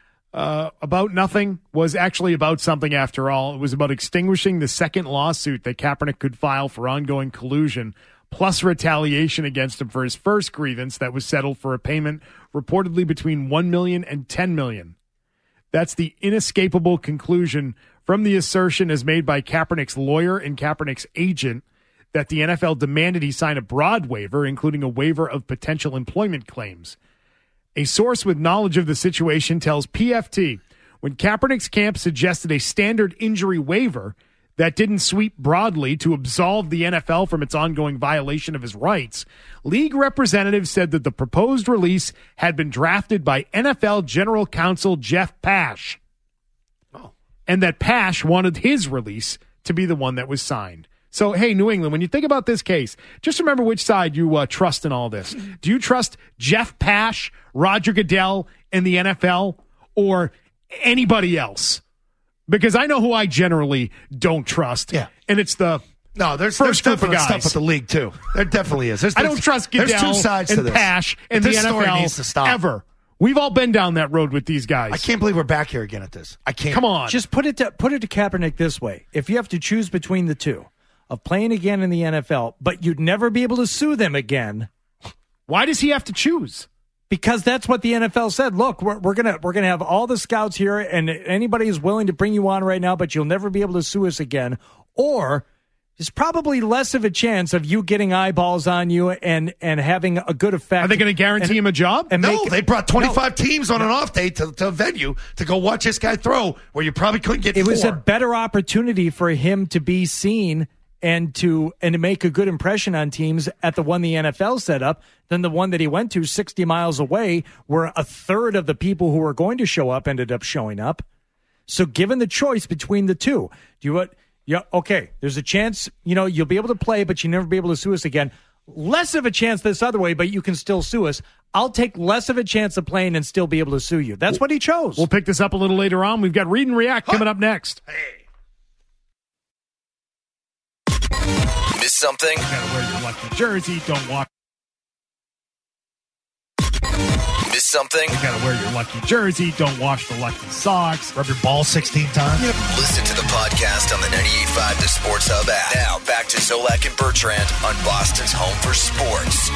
[SPEAKER 8] uh, about nothing, was actually about something after all. It was about extinguishing the second lawsuit that Kaepernick could file for ongoing collusion, plus retaliation against him for his first grievance that was settled for a payment reportedly between one million dollars and ten million dollars. That's the inescapable conclusion from the assertion as made by Kaepernick's lawyer and Kaepernick's agent that the N F L demanded he sign a broad waiver, including a waiver of potential employment claims. A source with knowledge of the situation tells P F T when Kaepernick's camp suggested a standard injury waiver that didn't sweep broadly to absolve the N F L from its ongoing violation of his rights, league representatives said that the proposed release had been drafted by N F L General Counsel Jeff Pash, oh. and that Pash wanted his release to be the one that was signed. So, hey, New England, when you think about this case, just remember which side you uh, trust in all this. Do you trust Jeff Pash, Roger Goodell, and the N F L, or anybody else? Because I know who I generally don't trust.
[SPEAKER 3] Yeah.
[SPEAKER 8] And it's the
[SPEAKER 3] No, there's,
[SPEAKER 8] first
[SPEAKER 3] there's
[SPEAKER 8] group of
[SPEAKER 3] definitely
[SPEAKER 8] guys.
[SPEAKER 3] stuff with the league, too. There definitely is. There's,
[SPEAKER 8] I don't trust Goodell
[SPEAKER 3] there's two sides
[SPEAKER 8] and
[SPEAKER 3] to this.
[SPEAKER 8] Pash and
[SPEAKER 3] This
[SPEAKER 8] the N
[SPEAKER 3] story
[SPEAKER 8] F L
[SPEAKER 3] needs to stop.
[SPEAKER 8] ever. We've all been down that road with these guys.
[SPEAKER 3] I can't believe we're back here again at this. I can't.
[SPEAKER 8] Come on.
[SPEAKER 10] Just put it to put it to Kaepernick this way: if you have to choose between the two, of playing again in the N F L, but you'd never be able to sue them again,
[SPEAKER 8] why does he have to choose?
[SPEAKER 10] Because that's what the N F L said. Look, we're, we're gonna we're gonna have all the scouts here, and anybody is willing to bring you on right now, but you'll never be able to sue us again. Or there's probably less of a chance of you getting eyeballs on you and and having a good effect.
[SPEAKER 8] Are they going to guarantee
[SPEAKER 10] and,
[SPEAKER 8] him a job?
[SPEAKER 10] And
[SPEAKER 3] no,
[SPEAKER 10] make,
[SPEAKER 3] they brought twenty-five
[SPEAKER 10] no.
[SPEAKER 3] teams on an off day to, to a venue to go watch this guy throw where you probably couldn't get
[SPEAKER 10] It
[SPEAKER 3] four.
[SPEAKER 10] was a better opportunity for him to be seen and to and to make a good impression on teams at the one the N F L set up than the one that he went to sixty miles away, where a third of the people who were going to show up ended up showing up. So given the choice between the two, do you what? Yeah, okay, there's a chance, you know, you'll be able to play, but you'll never be able to sue us again. Less of a chance this other way, but you can still sue us. I'll take less of a chance of playing and still be able to sue you. That's what he chose.
[SPEAKER 8] We'll pick this up a little later on. We've got Read and React coming up next.
[SPEAKER 3] Hey.
[SPEAKER 12] Miss something?
[SPEAKER 8] You gotta wear your lucky jersey. Don't walk.
[SPEAKER 12] Miss something?
[SPEAKER 8] You got to wear your lucky jersey. Don't wash the lucky socks.
[SPEAKER 3] Rub your ball sixteen times.
[SPEAKER 12] Listen to the podcast on the ninety-eight point five The Sports Hub app. Now back to Zolak and Bertrand on Boston's home for sports.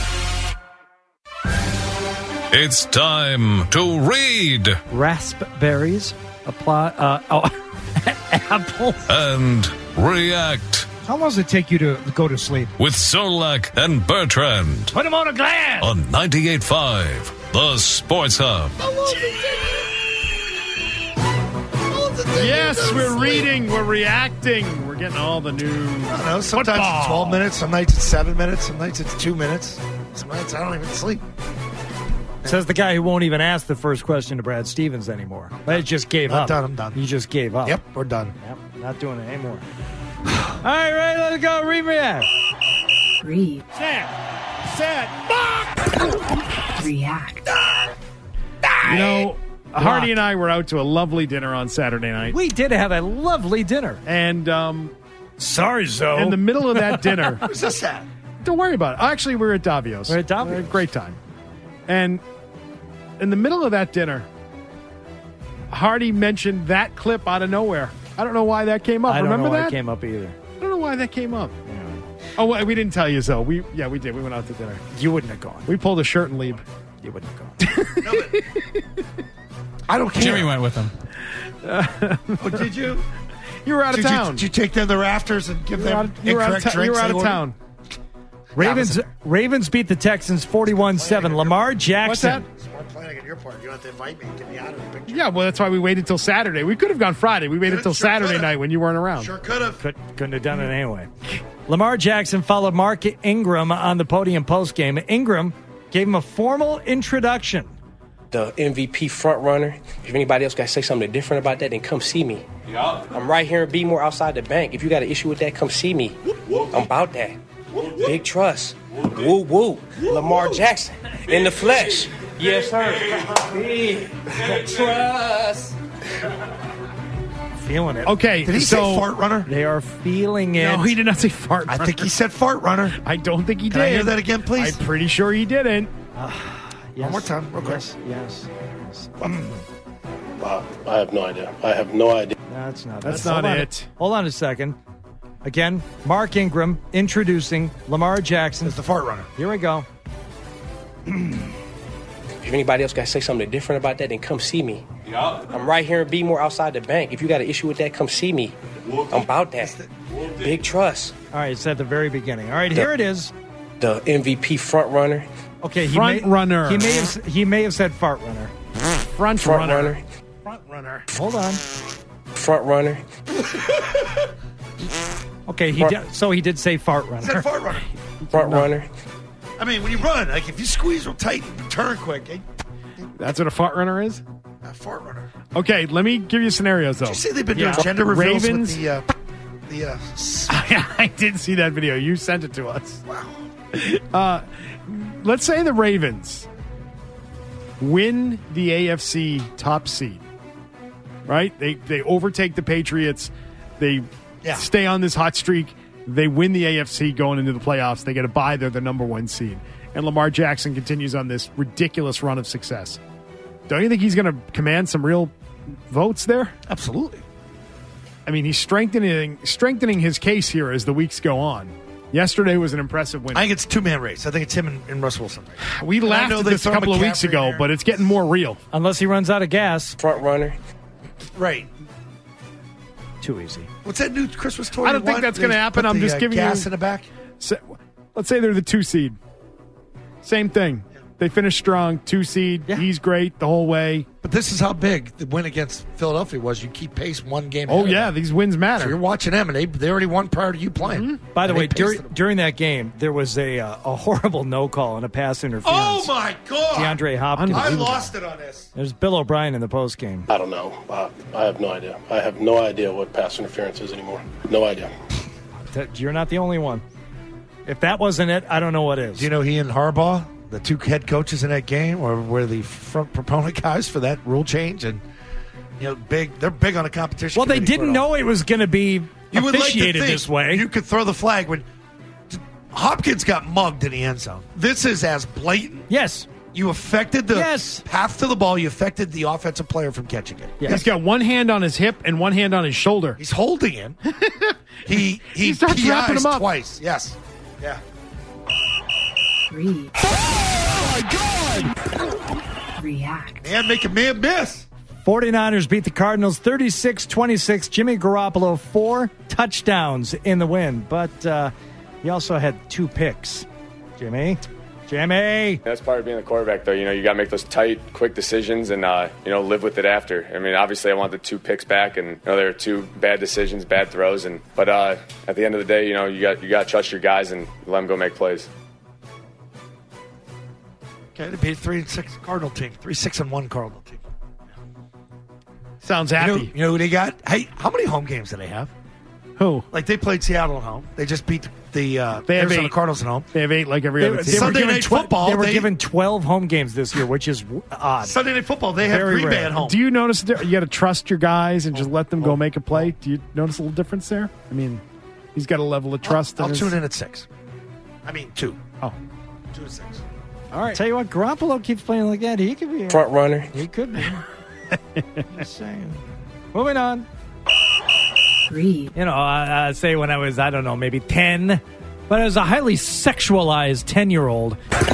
[SPEAKER 2] It's time to read.
[SPEAKER 10] Raspberries, apply, uh, oh, apples.
[SPEAKER 2] And react.
[SPEAKER 13] How long does it take you to go to sleep?
[SPEAKER 2] With Zolak and Bertrand.
[SPEAKER 13] Put them on a glass.
[SPEAKER 2] On ninety-eight point five The Sports Hub.
[SPEAKER 8] Yes, we're reading. We're reacting. We're getting all the new.
[SPEAKER 3] I don't know. Sometimes
[SPEAKER 8] football.
[SPEAKER 3] it's twelve minutes. Some nights it's seven minutes. Some nights it's two minutes. Some nights I don't even sleep.
[SPEAKER 10] Says the guy who won't even ask the first question to Brad Stevens anymore. I just gave
[SPEAKER 3] I'm
[SPEAKER 10] up.
[SPEAKER 3] done. I'm done.
[SPEAKER 10] You just gave up.
[SPEAKER 3] Yep, we're done.
[SPEAKER 10] Yep, not doing it anymore. All right, ready? Let's go. Read, react.
[SPEAKER 14] Read.
[SPEAKER 8] Set. Set.
[SPEAKER 14] React.
[SPEAKER 8] You know, Hardy and I were out to a lovely dinner on Saturday night.
[SPEAKER 10] We did have a lovely dinner.
[SPEAKER 8] And, um...
[SPEAKER 10] Sorry, Zoe.
[SPEAKER 8] in the middle of that dinner...
[SPEAKER 3] Who's this at?
[SPEAKER 8] Don't worry about it. Actually, we were at Davio's.
[SPEAKER 10] We're at Davio's.
[SPEAKER 8] We had a great time. And in the middle of that dinner, Hardy mentioned that clip out of nowhere. I don't know why that came up.
[SPEAKER 10] I don't
[SPEAKER 8] Remember
[SPEAKER 10] know why
[SPEAKER 8] that?
[SPEAKER 10] it came up either.
[SPEAKER 8] I don't know why that came up. Yeah. Oh, well, we didn't tell you, so we yeah, we did. We went out to dinner.
[SPEAKER 10] You wouldn't have gone.
[SPEAKER 8] We pulled a shirt and leave.
[SPEAKER 10] You wouldn't have gone.
[SPEAKER 3] No, but I don't care.
[SPEAKER 9] Jimmy went with him.
[SPEAKER 3] Oh, did you?
[SPEAKER 8] You were out of
[SPEAKER 3] did
[SPEAKER 8] town.
[SPEAKER 3] You, did you take them to the rafters and give
[SPEAKER 8] You were
[SPEAKER 3] them
[SPEAKER 8] out, you were out
[SPEAKER 3] incorrect
[SPEAKER 8] of, ta- you
[SPEAKER 3] drinks?
[SPEAKER 8] were out
[SPEAKER 3] they
[SPEAKER 8] of
[SPEAKER 3] ordered?
[SPEAKER 8] town.
[SPEAKER 10] Ravens Ravens beat the Texans forty-one seven. Lamar Jackson.
[SPEAKER 8] What's that?
[SPEAKER 3] Smart planning on your part. You don't have to invite me. Get me out of the picture.
[SPEAKER 8] Yeah, well, that's why we waited till Saturday. We could have gone Friday. We waited
[SPEAKER 3] Could've-
[SPEAKER 8] till
[SPEAKER 3] sure
[SPEAKER 8] Saturday
[SPEAKER 3] could've.
[SPEAKER 8] night when you weren't around.
[SPEAKER 3] Sure could have.
[SPEAKER 10] Could, couldn't have done it anyway. Lamar Jackson followed Mark Ingram on the podium postgame. Ingram gave him a formal introduction.
[SPEAKER 15] The M V P front runner. If anybody else got to say something different about that, then come see me. Yeah. I'm right here in Bmore outside the bank. If you got an issue with that, come see me. I'm about that. Big trust. Woo woo. Lamar Jackson in the flesh. Yes, sir. Big trust.
[SPEAKER 10] Feeling it.
[SPEAKER 8] Okay,
[SPEAKER 3] Did he
[SPEAKER 8] so
[SPEAKER 3] say fart runner?
[SPEAKER 10] They are feeling it.
[SPEAKER 8] No, he did not say fart runner.
[SPEAKER 3] I think he said fart runner.
[SPEAKER 8] I don't think he
[SPEAKER 3] Can
[SPEAKER 8] did.
[SPEAKER 3] I hear that again, please?
[SPEAKER 8] I'm pretty sure he didn't.
[SPEAKER 10] Yes.
[SPEAKER 3] One more time, real quick.
[SPEAKER 10] Yes, yes. yes.
[SPEAKER 16] Wow, I have no idea. I have no idea.
[SPEAKER 10] That's not
[SPEAKER 8] That's
[SPEAKER 10] Hold
[SPEAKER 8] not
[SPEAKER 10] on
[SPEAKER 8] it.
[SPEAKER 10] A, hold on a second. Again, Mark Ingram introducing Lamar Jackson.
[SPEAKER 3] It's the fart runner.
[SPEAKER 10] Here we go.
[SPEAKER 15] If anybody else got to say something different about that, then come see me. Yeah. I'm right here in Bmore outside the bank. If you got an issue with that, come see me. I'm about that. Big trust.
[SPEAKER 10] All right, it's at the very beginning. All right, here it is.
[SPEAKER 15] The M V P front runner.
[SPEAKER 10] Okay, he
[SPEAKER 8] Front
[SPEAKER 10] may,
[SPEAKER 8] runner.
[SPEAKER 10] He may have he may have said fart runner.
[SPEAKER 8] Front,
[SPEAKER 15] Front
[SPEAKER 8] runner.
[SPEAKER 15] runner.
[SPEAKER 8] Front runner.
[SPEAKER 10] Hold on.
[SPEAKER 15] Front runner.
[SPEAKER 10] Okay, he
[SPEAKER 15] Fart-
[SPEAKER 10] did, so he did say fart runner.
[SPEAKER 3] He said fart runner.
[SPEAKER 15] Front runner.
[SPEAKER 3] I mean, when you run, like if you squeeze real tight and turn quick, eh,
[SPEAKER 8] That's what a fart runner is?
[SPEAKER 3] a fart runner.
[SPEAKER 8] Okay, let me give you scenarios, though.
[SPEAKER 3] Did you see they've been doing
[SPEAKER 8] Yeah.
[SPEAKER 3] gender reveals
[SPEAKER 8] Ravens.
[SPEAKER 3] with the, uh, the, uh, s-
[SPEAKER 8] I did see that video. You sent it to us.
[SPEAKER 3] wow.
[SPEAKER 8] Uh, let's say the Ravens win the A F C top seed, right? They they overtake the Patriots. They
[SPEAKER 3] Yeah.
[SPEAKER 8] stay on this hot streak. They win the A F C going into the playoffs. They get a bye. They're the number one seed. And Lamar Jackson continues on this ridiculous run of success. Don't you think he's going to command some real votes there?
[SPEAKER 3] Absolutely.
[SPEAKER 8] I mean, he's strengthening strengthening his case here as the weeks go on. Yesterday was an impressive win.
[SPEAKER 3] I think it's a two-man race. I think it's him and, and Russ Wilson.
[SPEAKER 8] We
[SPEAKER 3] And I
[SPEAKER 8] laughed
[SPEAKER 3] know
[SPEAKER 8] at
[SPEAKER 3] they
[SPEAKER 8] this a
[SPEAKER 3] throw
[SPEAKER 8] couple of weeks
[SPEAKER 3] McCaffrey in
[SPEAKER 8] ago,
[SPEAKER 3] there.
[SPEAKER 8] but it's getting more real.
[SPEAKER 10] Unless he runs out of gas.
[SPEAKER 15] Front runner.
[SPEAKER 3] Right.
[SPEAKER 10] Too easy.
[SPEAKER 3] What's that new Christmas toy?
[SPEAKER 8] I don't
[SPEAKER 3] you
[SPEAKER 8] think
[SPEAKER 3] want?
[SPEAKER 8] that's going to
[SPEAKER 3] They
[SPEAKER 8] happen.
[SPEAKER 3] put
[SPEAKER 8] I'm
[SPEAKER 3] the,
[SPEAKER 8] just
[SPEAKER 3] uh,
[SPEAKER 8] giving
[SPEAKER 3] gas
[SPEAKER 8] you
[SPEAKER 3] in the back.
[SPEAKER 8] So, let's say they're the two seed. Same thing. They finished strong, two seed.
[SPEAKER 10] Yeah.
[SPEAKER 8] He's great the whole way.
[SPEAKER 3] But this is how big the win against Philadelphia was. You keep pace one game.
[SPEAKER 8] Oh
[SPEAKER 3] ahead of
[SPEAKER 8] yeah,
[SPEAKER 3] them.
[SPEAKER 8] these wins matter.
[SPEAKER 3] So you're watching them, and they they already won prior to you playing.
[SPEAKER 8] Mm-hmm.
[SPEAKER 10] By the
[SPEAKER 3] And
[SPEAKER 10] way,
[SPEAKER 3] they paced
[SPEAKER 10] during
[SPEAKER 3] them.
[SPEAKER 10] during that game, there was a uh, a horrible no call and a pass interference.
[SPEAKER 3] Oh my God,
[SPEAKER 10] DeAndre Hopkins.
[SPEAKER 3] I lost it on this.
[SPEAKER 10] There's Bill O'Brien in the post game.
[SPEAKER 16] I don't know. Uh, I have no idea. I have no idea what pass interference is anymore. No idea.
[SPEAKER 10] You're not the only one. If that wasn't it, I don't know what is.
[SPEAKER 3] Do you know he and Harbaugh, the two head coaches in that game, or were the front proponent guys for that rule change? And you know, big they're big on a competition.
[SPEAKER 10] Well, they
[SPEAKER 3] committee
[SPEAKER 10] didn't
[SPEAKER 3] for it all.
[SPEAKER 10] know it was going to be
[SPEAKER 3] You would like to
[SPEAKER 10] officiated
[SPEAKER 3] think
[SPEAKER 10] this way.
[SPEAKER 3] You could throw the flag when Hopkins got mugged in the end zone. This is as blatant.
[SPEAKER 10] Yes.
[SPEAKER 3] You affected the
[SPEAKER 10] yes.
[SPEAKER 3] path to the ball. You affected the offensive player from catching it.
[SPEAKER 8] Yes. He's got one hand on his hip and one hand on his shoulder.
[SPEAKER 3] He's holding him. he he,
[SPEAKER 8] he starts
[SPEAKER 3] P Is
[SPEAKER 8] wrapping him up
[SPEAKER 3] twice. Yes. Yeah.
[SPEAKER 14] Three.
[SPEAKER 3] Oh my God!
[SPEAKER 14] React.
[SPEAKER 3] Man, make a man miss.
[SPEAKER 10] 49ers beat the Cardinals thirty-six twenty-six. Jimmy Garoppolo, four touchdowns in the win, but uh, he also had two picks. Jimmy? Jimmy!
[SPEAKER 17] That's part of being the quarterback, though. You know, you got to make those tight, quick decisions and, uh, you know, live with it after. I mean, obviously I want the two picks back, and, you know, there were two bad decisions, bad throws. and But uh, at the end of the day, you know, you got you got to trust your guys and let them go make plays.
[SPEAKER 3] Okay, they beat a three and six Cardinal team. Three, six, and one Cardinal team.
[SPEAKER 8] Sounds happy.
[SPEAKER 3] You know, you know who they got? Hey, how many home games do they have?
[SPEAKER 8] Who?
[SPEAKER 3] Like, they played Seattle at home. They just beat the uh,
[SPEAKER 8] they have
[SPEAKER 3] Arizona
[SPEAKER 8] eight.
[SPEAKER 3] Cardinals at home.
[SPEAKER 8] They have eight like every
[SPEAKER 10] They,
[SPEAKER 8] other team.
[SPEAKER 10] they were
[SPEAKER 3] Sunday
[SPEAKER 10] given
[SPEAKER 3] Night
[SPEAKER 10] tw-
[SPEAKER 3] Football,
[SPEAKER 10] They were
[SPEAKER 3] they-
[SPEAKER 10] given twelve home games this year, which is w- odd.
[SPEAKER 3] Sunday Night Football, they have
[SPEAKER 10] Very
[SPEAKER 3] Green Bay
[SPEAKER 10] rare.
[SPEAKER 3] at home.
[SPEAKER 8] Do you notice there- you got to trust your guys and just let them go make a play? Do you notice a little difference there? I mean, he's got a level of trust.
[SPEAKER 3] I'll,
[SPEAKER 8] in
[SPEAKER 3] I'll
[SPEAKER 8] his-
[SPEAKER 3] tune in at six. I mean, two.
[SPEAKER 8] Oh.
[SPEAKER 3] Two to six.
[SPEAKER 10] All right. Tell you what, Garoppolo keeps playing like that. He could be
[SPEAKER 15] Front runner.
[SPEAKER 10] He could be. Just saying. Moving on.
[SPEAKER 14] Three.
[SPEAKER 10] You know, I, I say when I was, I don't know, maybe ten, but I was a highly sexualized ten-year-old.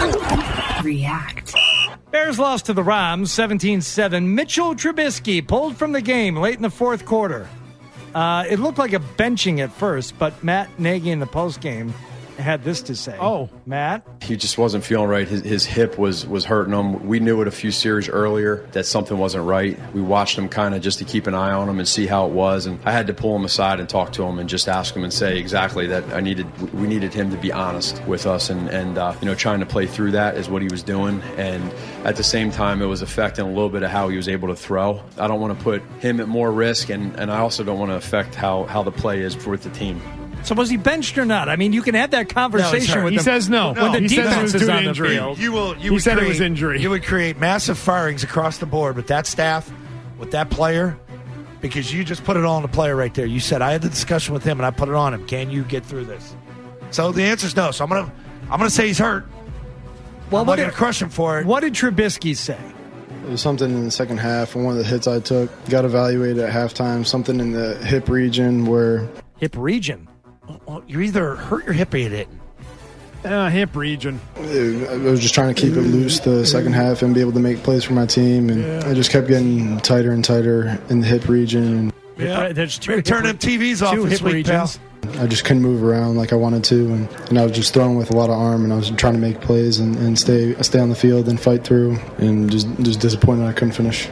[SPEAKER 14] React.
[SPEAKER 10] Bears lost to the Rams seventeen seven. Mitchell Trubisky pulled from the game late in the fourth quarter. Uh, it looked like a benching at first, but Matt Nagy in the postgame had this to say.
[SPEAKER 8] Oh,
[SPEAKER 10] Matt?
[SPEAKER 18] He just wasn't feeling right. His, his hip was was hurting him. We knew it a few series earlier that something wasn't right. We watched him kind of just to keep an eye on him and see how it was. And I had to pull him aside and talk to him and just ask him and say exactly that I needed. We needed him to be honest with us and and uh, you know, trying to play through that is what he was doing. And at the same time, it was affecting a little bit of how he was able to throw. I don't want to put him at more risk, and, and I also don't want to affect how how the play is with the team.
[SPEAKER 10] So was he benched or not? I mean, you can have that conversation
[SPEAKER 3] No,
[SPEAKER 10] with
[SPEAKER 8] he
[SPEAKER 10] him.
[SPEAKER 8] says no.
[SPEAKER 10] When the
[SPEAKER 8] He says it
[SPEAKER 10] defense
[SPEAKER 8] was
[SPEAKER 10] is
[SPEAKER 8] due to
[SPEAKER 10] on the
[SPEAKER 8] injury.
[SPEAKER 10] field.
[SPEAKER 3] You will. You
[SPEAKER 8] He
[SPEAKER 3] would
[SPEAKER 8] said
[SPEAKER 3] create,
[SPEAKER 8] it was injury.
[SPEAKER 3] You would create massive firings across the board with that staff, with that player, because you just put it all on the player right there. You said I had the discussion with him and I put it on him. Can you get through this? So the answer is no. So I'm gonna I'm gonna say he's hurt.
[SPEAKER 10] Well,
[SPEAKER 3] I'm
[SPEAKER 10] what
[SPEAKER 3] not gonna
[SPEAKER 10] did-
[SPEAKER 3] crush him for it.
[SPEAKER 10] What did Trubisky say?
[SPEAKER 19] It was something in the second half, and one of the hits I took got evaluated at halftime. Something in the hip region where
[SPEAKER 10] hip region.
[SPEAKER 3] Well, you either hurt your hip or you didn't.
[SPEAKER 8] Uh, hip region.
[SPEAKER 19] I was just trying to keep it loose the second half and be able to make plays for my team, and
[SPEAKER 3] Yeah.
[SPEAKER 19] I just kept getting tighter and tighter in the hip region.
[SPEAKER 3] Yeah,
[SPEAKER 10] there's two.
[SPEAKER 3] Maybe turn them T Vs off
[SPEAKER 10] two
[SPEAKER 3] this
[SPEAKER 10] hip
[SPEAKER 3] week, pal.
[SPEAKER 10] regions.
[SPEAKER 19] I just couldn't move around like I wanted to, and, and I was just throwing with a lot of arm, and I was trying to make plays and, and stay stay on the field and fight through, and just just disappointed I couldn't finish.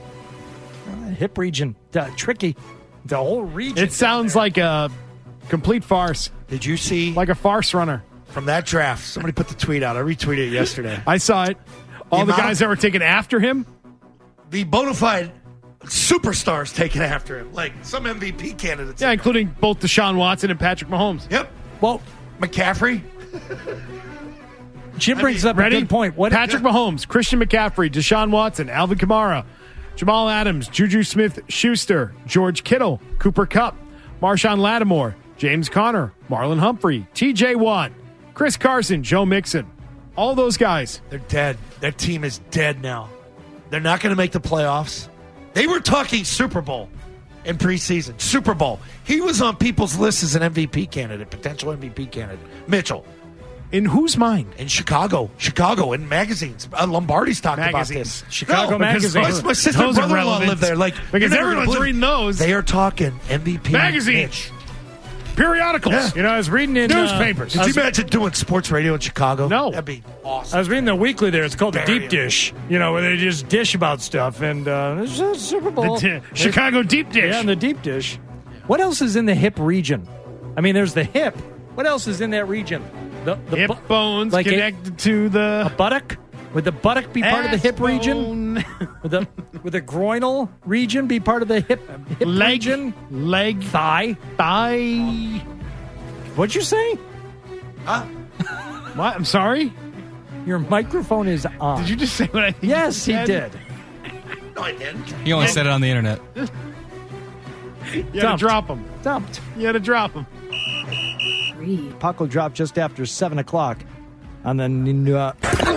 [SPEAKER 10] Hip region. Uh, tricky. The whole region.
[SPEAKER 8] It sounds like a complete farce.
[SPEAKER 3] Did you see
[SPEAKER 8] like a farce runner
[SPEAKER 3] from that draft? Somebody put the tweet out. I retweeted it yesterday.
[SPEAKER 8] I saw it. All the,
[SPEAKER 3] amount
[SPEAKER 8] guys
[SPEAKER 3] of-
[SPEAKER 8] that were taken after him.
[SPEAKER 3] The bona fide superstars taken after him, like some M V P candidates.
[SPEAKER 8] Yeah, including both Deshaun Watson and Patrick Mahomes.
[SPEAKER 3] Yep.
[SPEAKER 10] Well,
[SPEAKER 3] McCaffrey.
[SPEAKER 10] Jim brings up
[SPEAKER 8] Ready?
[SPEAKER 10] a good point. What
[SPEAKER 8] Patrick Mahomes, Christian McCaffrey, Deshaun Watson, Alvin Kamara, Jamal Adams, Juju Smith-Schuster, George Kittle, Cooper Kupp, Marshawn Lattimore, James Conner, Marlon Humphrey, T J Watt, Chris Carson, Joe Mixon. All those guys.
[SPEAKER 3] They're dead. That team is dead now. They're not going to make the playoffs. They were talking Super Bowl in preseason. Super Bowl. He was on people's lists as an M V P candidate, potential M V P candidate. Mitchell.
[SPEAKER 8] In whose mind?
[SPEAKER 3] In Chicago. Chicago, in magazines. Uh, Lombardi's talked
[SPEAKER 8] Magazines.
[SPEAKER 3] about this.
[SPEAKER 8] Chicago
[SPEAKER 3] no,
[SPEAKER 8] magazines.
[SPEAKER 3] My, my sister
[SPEAKER 8] Those are
[SPEAKER 3] brother-in-law
[SPEAKER 8] relevant.
[SPEAKER 3] live there. Like,
[SPEAKER 8] Because
[SPEAKER 3] you're never
[SPEAKER 8] everyone's
[SPEAKER 3] gonna believe-
[SPEAKER 8] reading those.
[SPEAKER 3] They are talking M V P.
[SPEAKER 8] Magazines.
[SPEAKER 3] Mitch.
[SPEAKER 8] Periodicals.
[SPEAKER 3] Yeah.
[SPEAKER 10] You know, I was reading in
[SPEAKER 8] Newspapers.
[SPEAKER 10] Uh,
[SPEAKER 3] Could you imagine doing sports radio in Chicago?
[SPEAKER 10] No.
[SPEAKER 3] That'd be awesome.
[SPEAKER 10] I was reading the weekly there. It's called the
[SPEAKER 3] Bury
[SPEAKER 10] Deep
[SPEAKER 3] him.
[SPEAKER 10] Dish. You know, where they just dish about stuff. And uh, it's a Super Bowl.
[SPEAKER 8] The di- Chicago Deep Dish.
[SPEAKER 10] Yeah, and the Deep Dish. What else is in the hip region? I mean, there's the hip. What else is in that region? The, the
[SPEAKER 8] hip
[SPEAKER 10] bu-
[SPEAKER 8] bones
[SPEAKER 10] like
[SPEAKER 8] connected to the
[SPEAKER 10] a buttock. Would the buttock be part of the
[SPEAKER 8] ass
[SPEAKER 10] hip
[SPEAKER 8] bone.
[SPEAKER 10] region? Would the would the groinal region be part of the hip, hip
[SPEAKER 8] leg
[SPEAKER 10] region?
[SPEAKER 8] leg
[SPEAKER 10] Thigh.
[SPEAKER 8] thigh.
[SPEAKER 10] What'd you say?
[SPEAKER 3] Huh?
[SPEAKER 8] What? I'm sorry.
[SPEAKER 10] Your microphone is on.
[SPEAKER 8] Did you just say what I think
[SPEAKER 10] Yes,
[SPEAKER 8] you
[SPEAKER 10] he
[SPEAKER 8] said?
[SPEAKER 10] did.
[SPEAKER 3] No, I didn't.
[SPEAKER 9] He only said it on the internet.
[SPEAKER 8] You had to
[SPEAKER 10] Dumped.
[SPEAKER 8] drop him.
[SPEAKER 10] Dumped.
[SPEAKER 8] You had to drop him.
[SPEAKER 14] Three.
[SPEAKER 10] Puck will drop just after seven o'clock. on the New uh,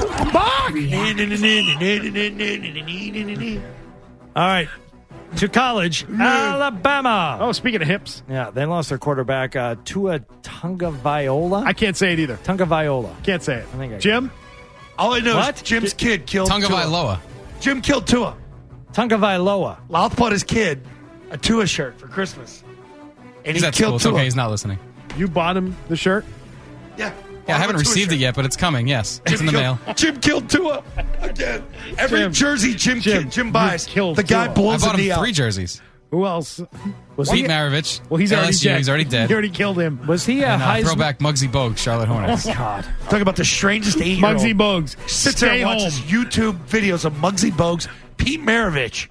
[SPEAKER 10] All right. To college, Alabama.
[SPEAKER 8] Oh, speaking of hips.
[SPEAKER 10] Yeah, they lost their quarterback, uh, Tua Tagovailoa.
[SPEAKER 8] I can't say it either.
[SPEAKER 10] Tagovailoa.
[SPEAKER 8] Can't say it.
[SPEAKER 10] I think I
[SPEAKER 8] Jim?
[SPEAKER 3] All I know
[SPEAKER 10] What?
[SPEAKER 3] is Jim's kid killed Tua.
[SPEAKER 9] Tagovailoa.
[SPEAKER 3] Jim killed Tua.
[SPEAKER 10] Tagovailoa.
[SPEAKER 3] Louth bought his kid a Tua shirt for Christmas. And
[SPEAKER 9] He's
[SPEAKER 3] he
[SPEAKER 9] at school.
[SPEAKER 3] killed
[SPEAKER 9] It's
[SPEAKER 3] Tua.
[SPEAKER 9] okay. He's not listening.
[SPEAKER 8] You bought him the shirt?
[SPEAKER 3] Yeah.
[SPEAKER 9] Yeah, I haven't
[SPEAKER 3] Tua
[SPEAKER 9] received
[SPEAKER 3] shirt.
[SPEAKER 9] it yet, but it's coming. Yes, it's in the mail.
[SPEAKER 3] Killed- Jim killed Tua again. Every
[SPEAKER 8] Jim.
[SPEAKER 3] jersey Jim
[SPEAKER 8] Jim,
[SPEAKER 3] Jim, Jim
[SPEAKER 8] you
[SPEAKER 3] buys,
[SPEAKER 8] killed
[SPEAKER 3] the guy
[SPEAKER 8] Tua.
[SPEAKER 9] I
[SPEAKER 3] blows
[SPEAKER 9] bought
[SPEAKER 3] a knee
[SPEAKER 9] him
[SPEAKER 3] out.
[SPEAKER 9] three jerseys.
[SPEAKER 8] Who else?
[SPEAKER 10] Was
[SPEAKER 9] Pete
[SPEAKER 10] he,
[SPEAKER 9] Maravich.
[SPEAKER 8] Well, he's
[SPEAKER 9] L
[SPEAKER 8] already
[SPEAKER 9] S U,
[SPEAKER 8] dead.
[SPEAKER 9] He's already dead.
[SPEAKER 8] You already killed him.
[SPEAKER 10] was he a
[SPEAKER 9] And, uh,
[SPEAKER 10] Heisman?
[SPEAKER 9] throwback Muggsy Bogues, Charlotte Hornets.
[SPEAKER 10] God.
[SPEAKER 3] Talk about the strangest eight-year-old.
[SPEAKER 8] Muggsy Bogues.
[SPEAKER 3] Sits there
[SPEAKER 8] Stay
[SPEAKER 3] and
[SPEAKER 8] home.
[SPEAKER 3] watches YouTube videos of Muggsy Bogues. Pete Maravich.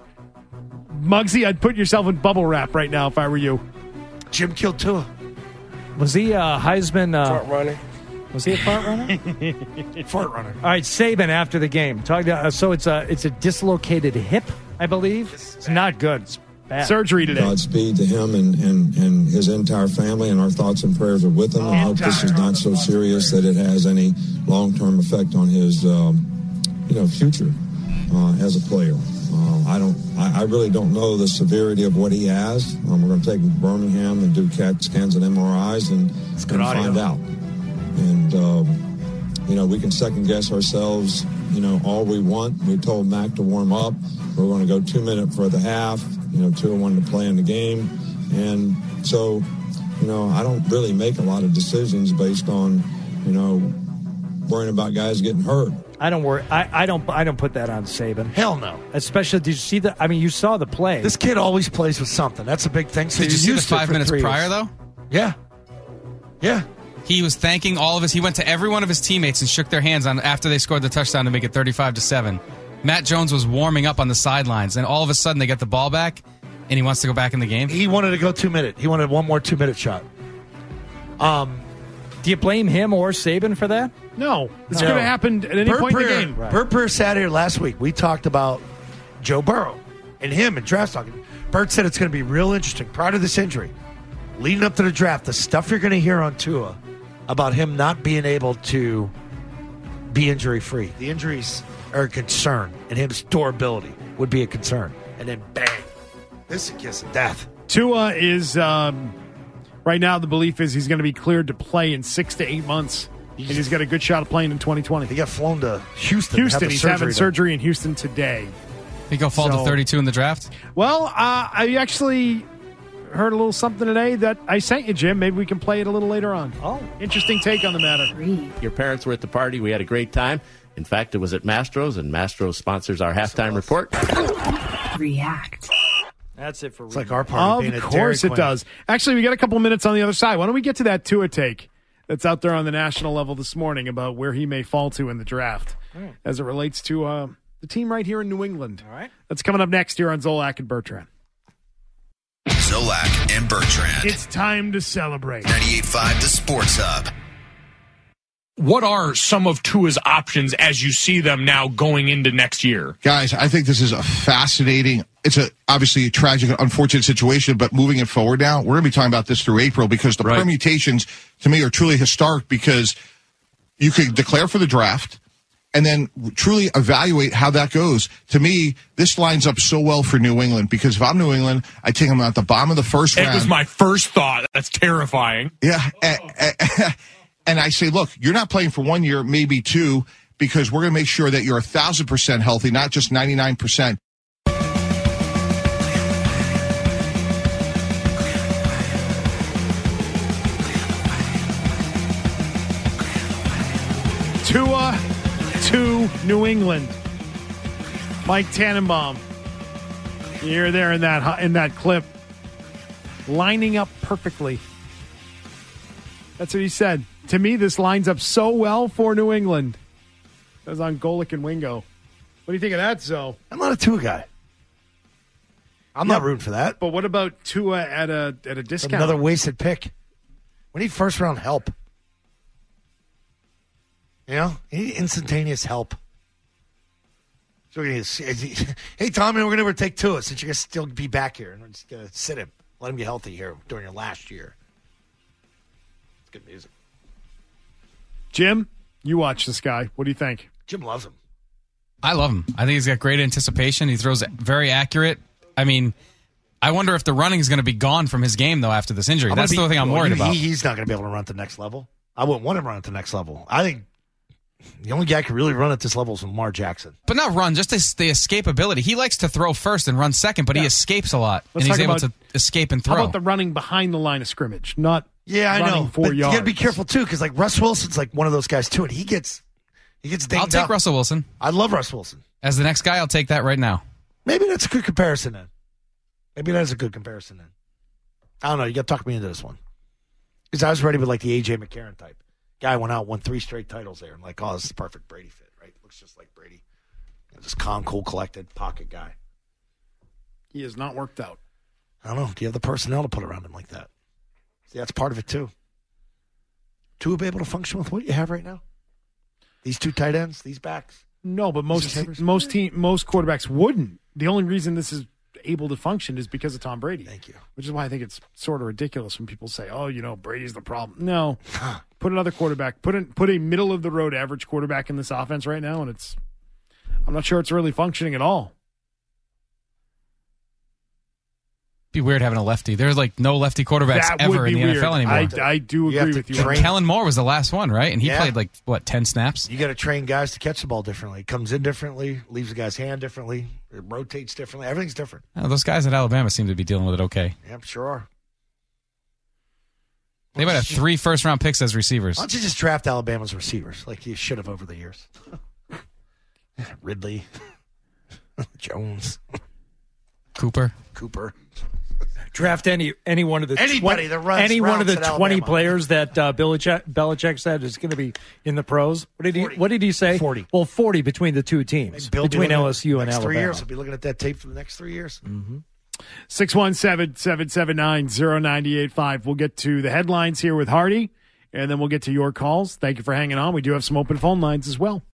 [SPEAKER 8] Muggsy, I'd put yourself in bubble wrap right now if I were you.
[SPEAKER 3] Jim killed Tua.
[SPEAKER 10] Was he a Heisman? Uh,
[SPEAKER 15] Front runner.
[SPEAKER 10] was he a front runner?
[SPEAKER 3] Fart runner.
[SPEAKER 10] All right, Saban after the game. Talk to, uh, so it's a it's a dislocated hip, I believe. It's not good. It's bad.
[SPEAKER 8] Surgery today.
[SPEAKER 20] Godspeed to him and, and, and his entire family, and our thoughts and prayers are with him. I hope this is not so serious that it has any long-term effect on his, um, you know, future uh, as a player. Uh, I don't. I, I really don't know the severity of what he has. Um, we're going to take him to Birmingham and do CAT scans and M R Is and, and find out. And um, you know, we can second guess ourselves. You know, all we want. We told Mac to warm up. We're going to go two minute for the half. You know, two and one to play in the game, and so you know, I don't really make a lot of decisions based on you know worrying about guys getting hurt.
[SPEAKER 10] I don't worry. I, I don't. I don't put that on Saban.
[SPEAKER 3] Hell no.
[SPEAKER 10] Especially, did you see the? I mean, you saw the play.
[SPEAKER 3] This kid always plays with something. That's a big thing. So
[SPEAKER 9] Did you
[SPEAKER 3] you're
[SPEAKER 9] see the
[SPEAKER 3] used to it
[SPEAKER 9] five
[SPEAKER 3] for
[SPEAKER 9] minutes
[SPEAKER 3] three
[SPEAKER 9] prior,
[SPEAKER 3] years.
[SPEAKER 9] though?
[SPEAKER 3] Yeah. Yeah.
[SPEAKER 9] He was thanking all of his. He went to every one of his teammates and shook their hands on after they scored the touchdown to make it thirty-five to seven. Matt Jones was warming up on the sidelines, and all of a sudden they get the ball back, and he wants to go back in the game.
[SPEAKER 3] He wanted to go two minute. He wanted one more two minute shot. Um,
[SPEAKER 10] Do you blame him or Saban for that?
[SPEAKER 8] No. This
[SPEAKER 3] No.
[SPEAKER 8] could have happened at any
[SPEAKER 3] Bert
[SPEAKER 8] point in the
[SPEAKER 3] Breer-
[SPEAKER 8] game.
[SPEAKER 3] Bert Breer sat here last week. We talked about Joe Burrow and him and draft talking. Bert said it's going to be real interesting prior to this injury, leading up to the draft. The stuff you're going to hear on Tua about him not being able to be injury free. The injuries are a concern, and his durability would be a concern. And then bang, this is a kiss of death.
[SPEAKER 8] Tua is um, right now. The belief is he's going to be cleared to play in six to eight months, and he's got a good shot of playing in twenty twenty.
[SPEAKER 3] He got flown to Houston.
[SPEAKER 8] Houston.
[SPEAKER 3] to have the
[SPEAKER 8] He's
[SPEAKER 3] surgery
[SPEAKER 8] having
[SPEAKER 3] done.
[SPEAKER 8] surgery in Houston today.
[SPEAKER 9] He go fall
[SPEAKER 8] So-
[SPEAKER 9] to thirty-two in the draft.
[SPEAKER 8] Well, uh, I actually heard a little something today that I sent you, Jim. Maybe we can play it a little later on.
[SPEAKER 10] Oh,
[SPEAKER 8] interesting take on the matter.
[SPEAKER 14] Read.
[SPEAKER 21] Your parents were at the party. We had a great time. In fact, it was at Mastro's, and Mastro's sponsors our halftime report.
[SPEAKER 14] React.
[SPEAKER 10] That's it for.
[SPEAKER 3] It's like our party. being
[SPEAKER 8] Of
[SPEAKER 3] at
[SPEAKER 8] course
[SPEAKER 3] Dairy
[SPEAKER 8] it
[SPEAKER 3] Queen.
[SPEAKER 8] does. Actually, we got a couple minutes on the other side. Why don't we get to that Tua take that's out there on the national level this morning about where he may fall to in the draft
[SPEAKER 10] right.
[SPEAKER 8] as it relates to uh, the team right here in New England.
[SPEAKER 10] All right.
[SPEAKER 8] That's coming up next here on Zolak and Bertrand.
[SPEAKER 12] Zolak and Bertrand.
[SPEAKER 8] It's time to celebrate.
[SPEAKER 12] ninety-eight point five The Sports Hub.
[SPEAKER 22] What are some of Tua's options as you see them now going into next year?
[SPEAKER 23] Guys, I think this is a fascinating, it's a obviously a tragic, unfortunate situation, but moving it forward now, we're going to be talking about this through April because the
[SPEAKER 22] Right.
[SPEAKER 23] permutations to me are truly historic because you could declare for the draft and then truly evaluate how that goes. To me, this lines up so well for New England because if I'm New England, I take them at the bottom of the first
[SPEAKER 22] It
[SPEAKER 23] round.
[SPEAKER 22] was my first thought. That's terrifying.
[SPEAKER 23] Yeah. And, and, and I say, look, you're not playing for one year, maybe two, because we're going to make sure that you're a thousand percent healthy, not just ninety-nine percent.
[SPEAKER 8] Tua to New England. Mike Tannenbaum. You're there in that in that clip. Lining up perfectly. That's what he said. To me, this lines up so well for New England. That was on Golick and Wingo. What do you think of that, Zoe?
[SPEAKER 3] I'm not a Tua guy. I'm
[SPEAKER 8] Yeah,
[SPEAKER 3] not rooting for that.
[SPEAKER 8] But what about Tua at a at a discount?
[SPEAKER 3] Another wasted pick. We need first round help. You know, you need instantaneous help. So we're gonna, hey, Tommy, we're going to take Tua since you're going to still be back here. And we're just going to sit him, let him get healthy here during your last year. It's good music.
[SPEAKER 8] Jim, You watch this guy. What do you think?
[SPEAKER 3] Jim loves him.
[SPEAKER 9] I love him. I think he's got great anticipation. He throws it very accurate. I mean, I wonder if the running is going to be gone from his game, though, after this injury.
[SPEAKER 3] I'm
[SPEAKER 9] That's
[SPEAKER 3] be,
[SPEAKER 9] the only thing I'm worried
[SPEAKER 3] he,
[SPEAKER 9] about.
[SPEAKER 3] He's not going to be able to run at the next level. I wouldn't want him to run at the next level. I think the only guy who can really run at this level is Lamar Jackson.
[SPEAKER 9] But not run, just his, the escapability. He likes to throw first and run second, but yeah. he escapes a lot.
[SPEAKER 8] Let's
[SPEAKER 9] and he's able
[SPEAKER 8] about,
[SPEAKER 9] to escape and throw.
[SPEAKER 8] How about the running behind the line of scrimmage? Not
[SPEAKER 3] yeah, I
[SPEAKER 8] running
[SPEAKER 3] know.
[SPEAKER 8] four
[SPEAKER 3] but
[SPEAKER 8] yards.
[SPEAKER 3] You got to be careful, too, because like Russ Wilson's like one of those guys, too, and he gets he gets dinged
[SPEAKER 9] I'll take
[SPEAKER 3] up.
[SPEAKER 9] Russell Wilson.
[SPEAKER 3] I love Russ Wilson.
[SPEAKER 9] As the next guy, I'll take that right now.
[SPEAKER 3] Maybe that's a good comparison, then. Maybe that's a good comparison, then. I don't know. You got to talk me into this one. Because I was ready with like the A J McCarron type. Guy went out, won three straight titles there. And like, oh, this is the perfect Brady fit, right? Looks just like Brady. Just calm, cool, collected, pocket guy.
[SPEAKER 8] He has not worked out.
[SPEAKER 3] I don't know. Do you have the personnel to put around him like that? See, that's part of it, too. Two will be able to function with what you have right now? These two tight ends, these backs?
[SPEAKER 8] No, but most te- most team, most quarterbacks wouldn't. The only reason this is able to function is because of Tom Brady.
[SPEAKER 3] Thank you.
[SPEAKER 8] Which is why I think it's sort of ridiculous when people say, "Oh, you know, Brady's the problem." No, put another quarterback, put in, put a middle of the road average quarterback in this offense right now, and it's. I'm not sure it's really functioning at all.
[SPEAKER 9] Be weird having a lefty. There's like no lefty quarterbacks
[SPEAKER 8] That
[SPEAKER 9] ever
[SPEAKER 8] would be
[SPEAKER 9] in the
[SPEAKER 8] weird.
[SPEAKER 9] N F L anymore.
[SPEAKER 8] I, I do
[SPEAKER 3] You have
[SPEAKER 8] agree
[SPEAKER 3] to
[SPEAKER 8] with you.
[SPEAKER 3] train-
[SPEAKER 9] Kellen Moore was the last one, right? And he
[SPEAKER 3] Yeah.
[SPEAKER 9] played like what ten snaps.
[SPEAKER 3] You got to train guys to catch the ball differently. Comes in differently, leaves the guy's hand differently, it rotates differently. Everything's different.
[SPEAKER 9] Oh, those guys at Alabama seem to be dealing with it okay.
[SPEAKER 3] Yep, sure are.
[SPEAKER 9] They might have three first round picks as receivers.
[SPEAKER 3] Why don't you just draft Alabama's receivers like you should have over the years? Ridley, Jones,
[SPEAKER 9] Cooper,
[SPEAKER 3] Cooper.
[SPEAKER 10] Draft any any one of the
[SPEAKER 3] Anybody
[SPEAKER 10] tw-
[SPEAKER 3] that runs
[SPEAKER 10] any one of the
[SPEAKER 3] routes at
[SPEAKER 10] twenty
[SPEAKER 3] Alabama.
[SPEAKER 10] players that uh, Belichick, Belichick said is going to be in the pros. What did he
[SPEAKER 3] forty.
[SPEAKER 10] What did he say?
[SPEAKER 3] forty.
[SPEAKER 10] Well, forty between the two teams,
[SPEAKER 3] Bill
[SPEAKER 10] between
[SPEAKER 3] be looking
[SPEAKER 10] L
[SPEAKER 3] at
[SPEAKER 10] S U and
[SPEAKER 3] next
[SPEAKER 10] Alabama.
[SPEAKER 3] Three years. We'll be looking at that tape for the next three years.
[SPEAKER 10] Mm-hmm.
[SPEAKER 8] six one seven, seven seven nine, zero nine eight five. We'll get to the headlines here with Hardy, and then we'll get to your calls. Thank you for hanging on. We do have some open phone lines as well.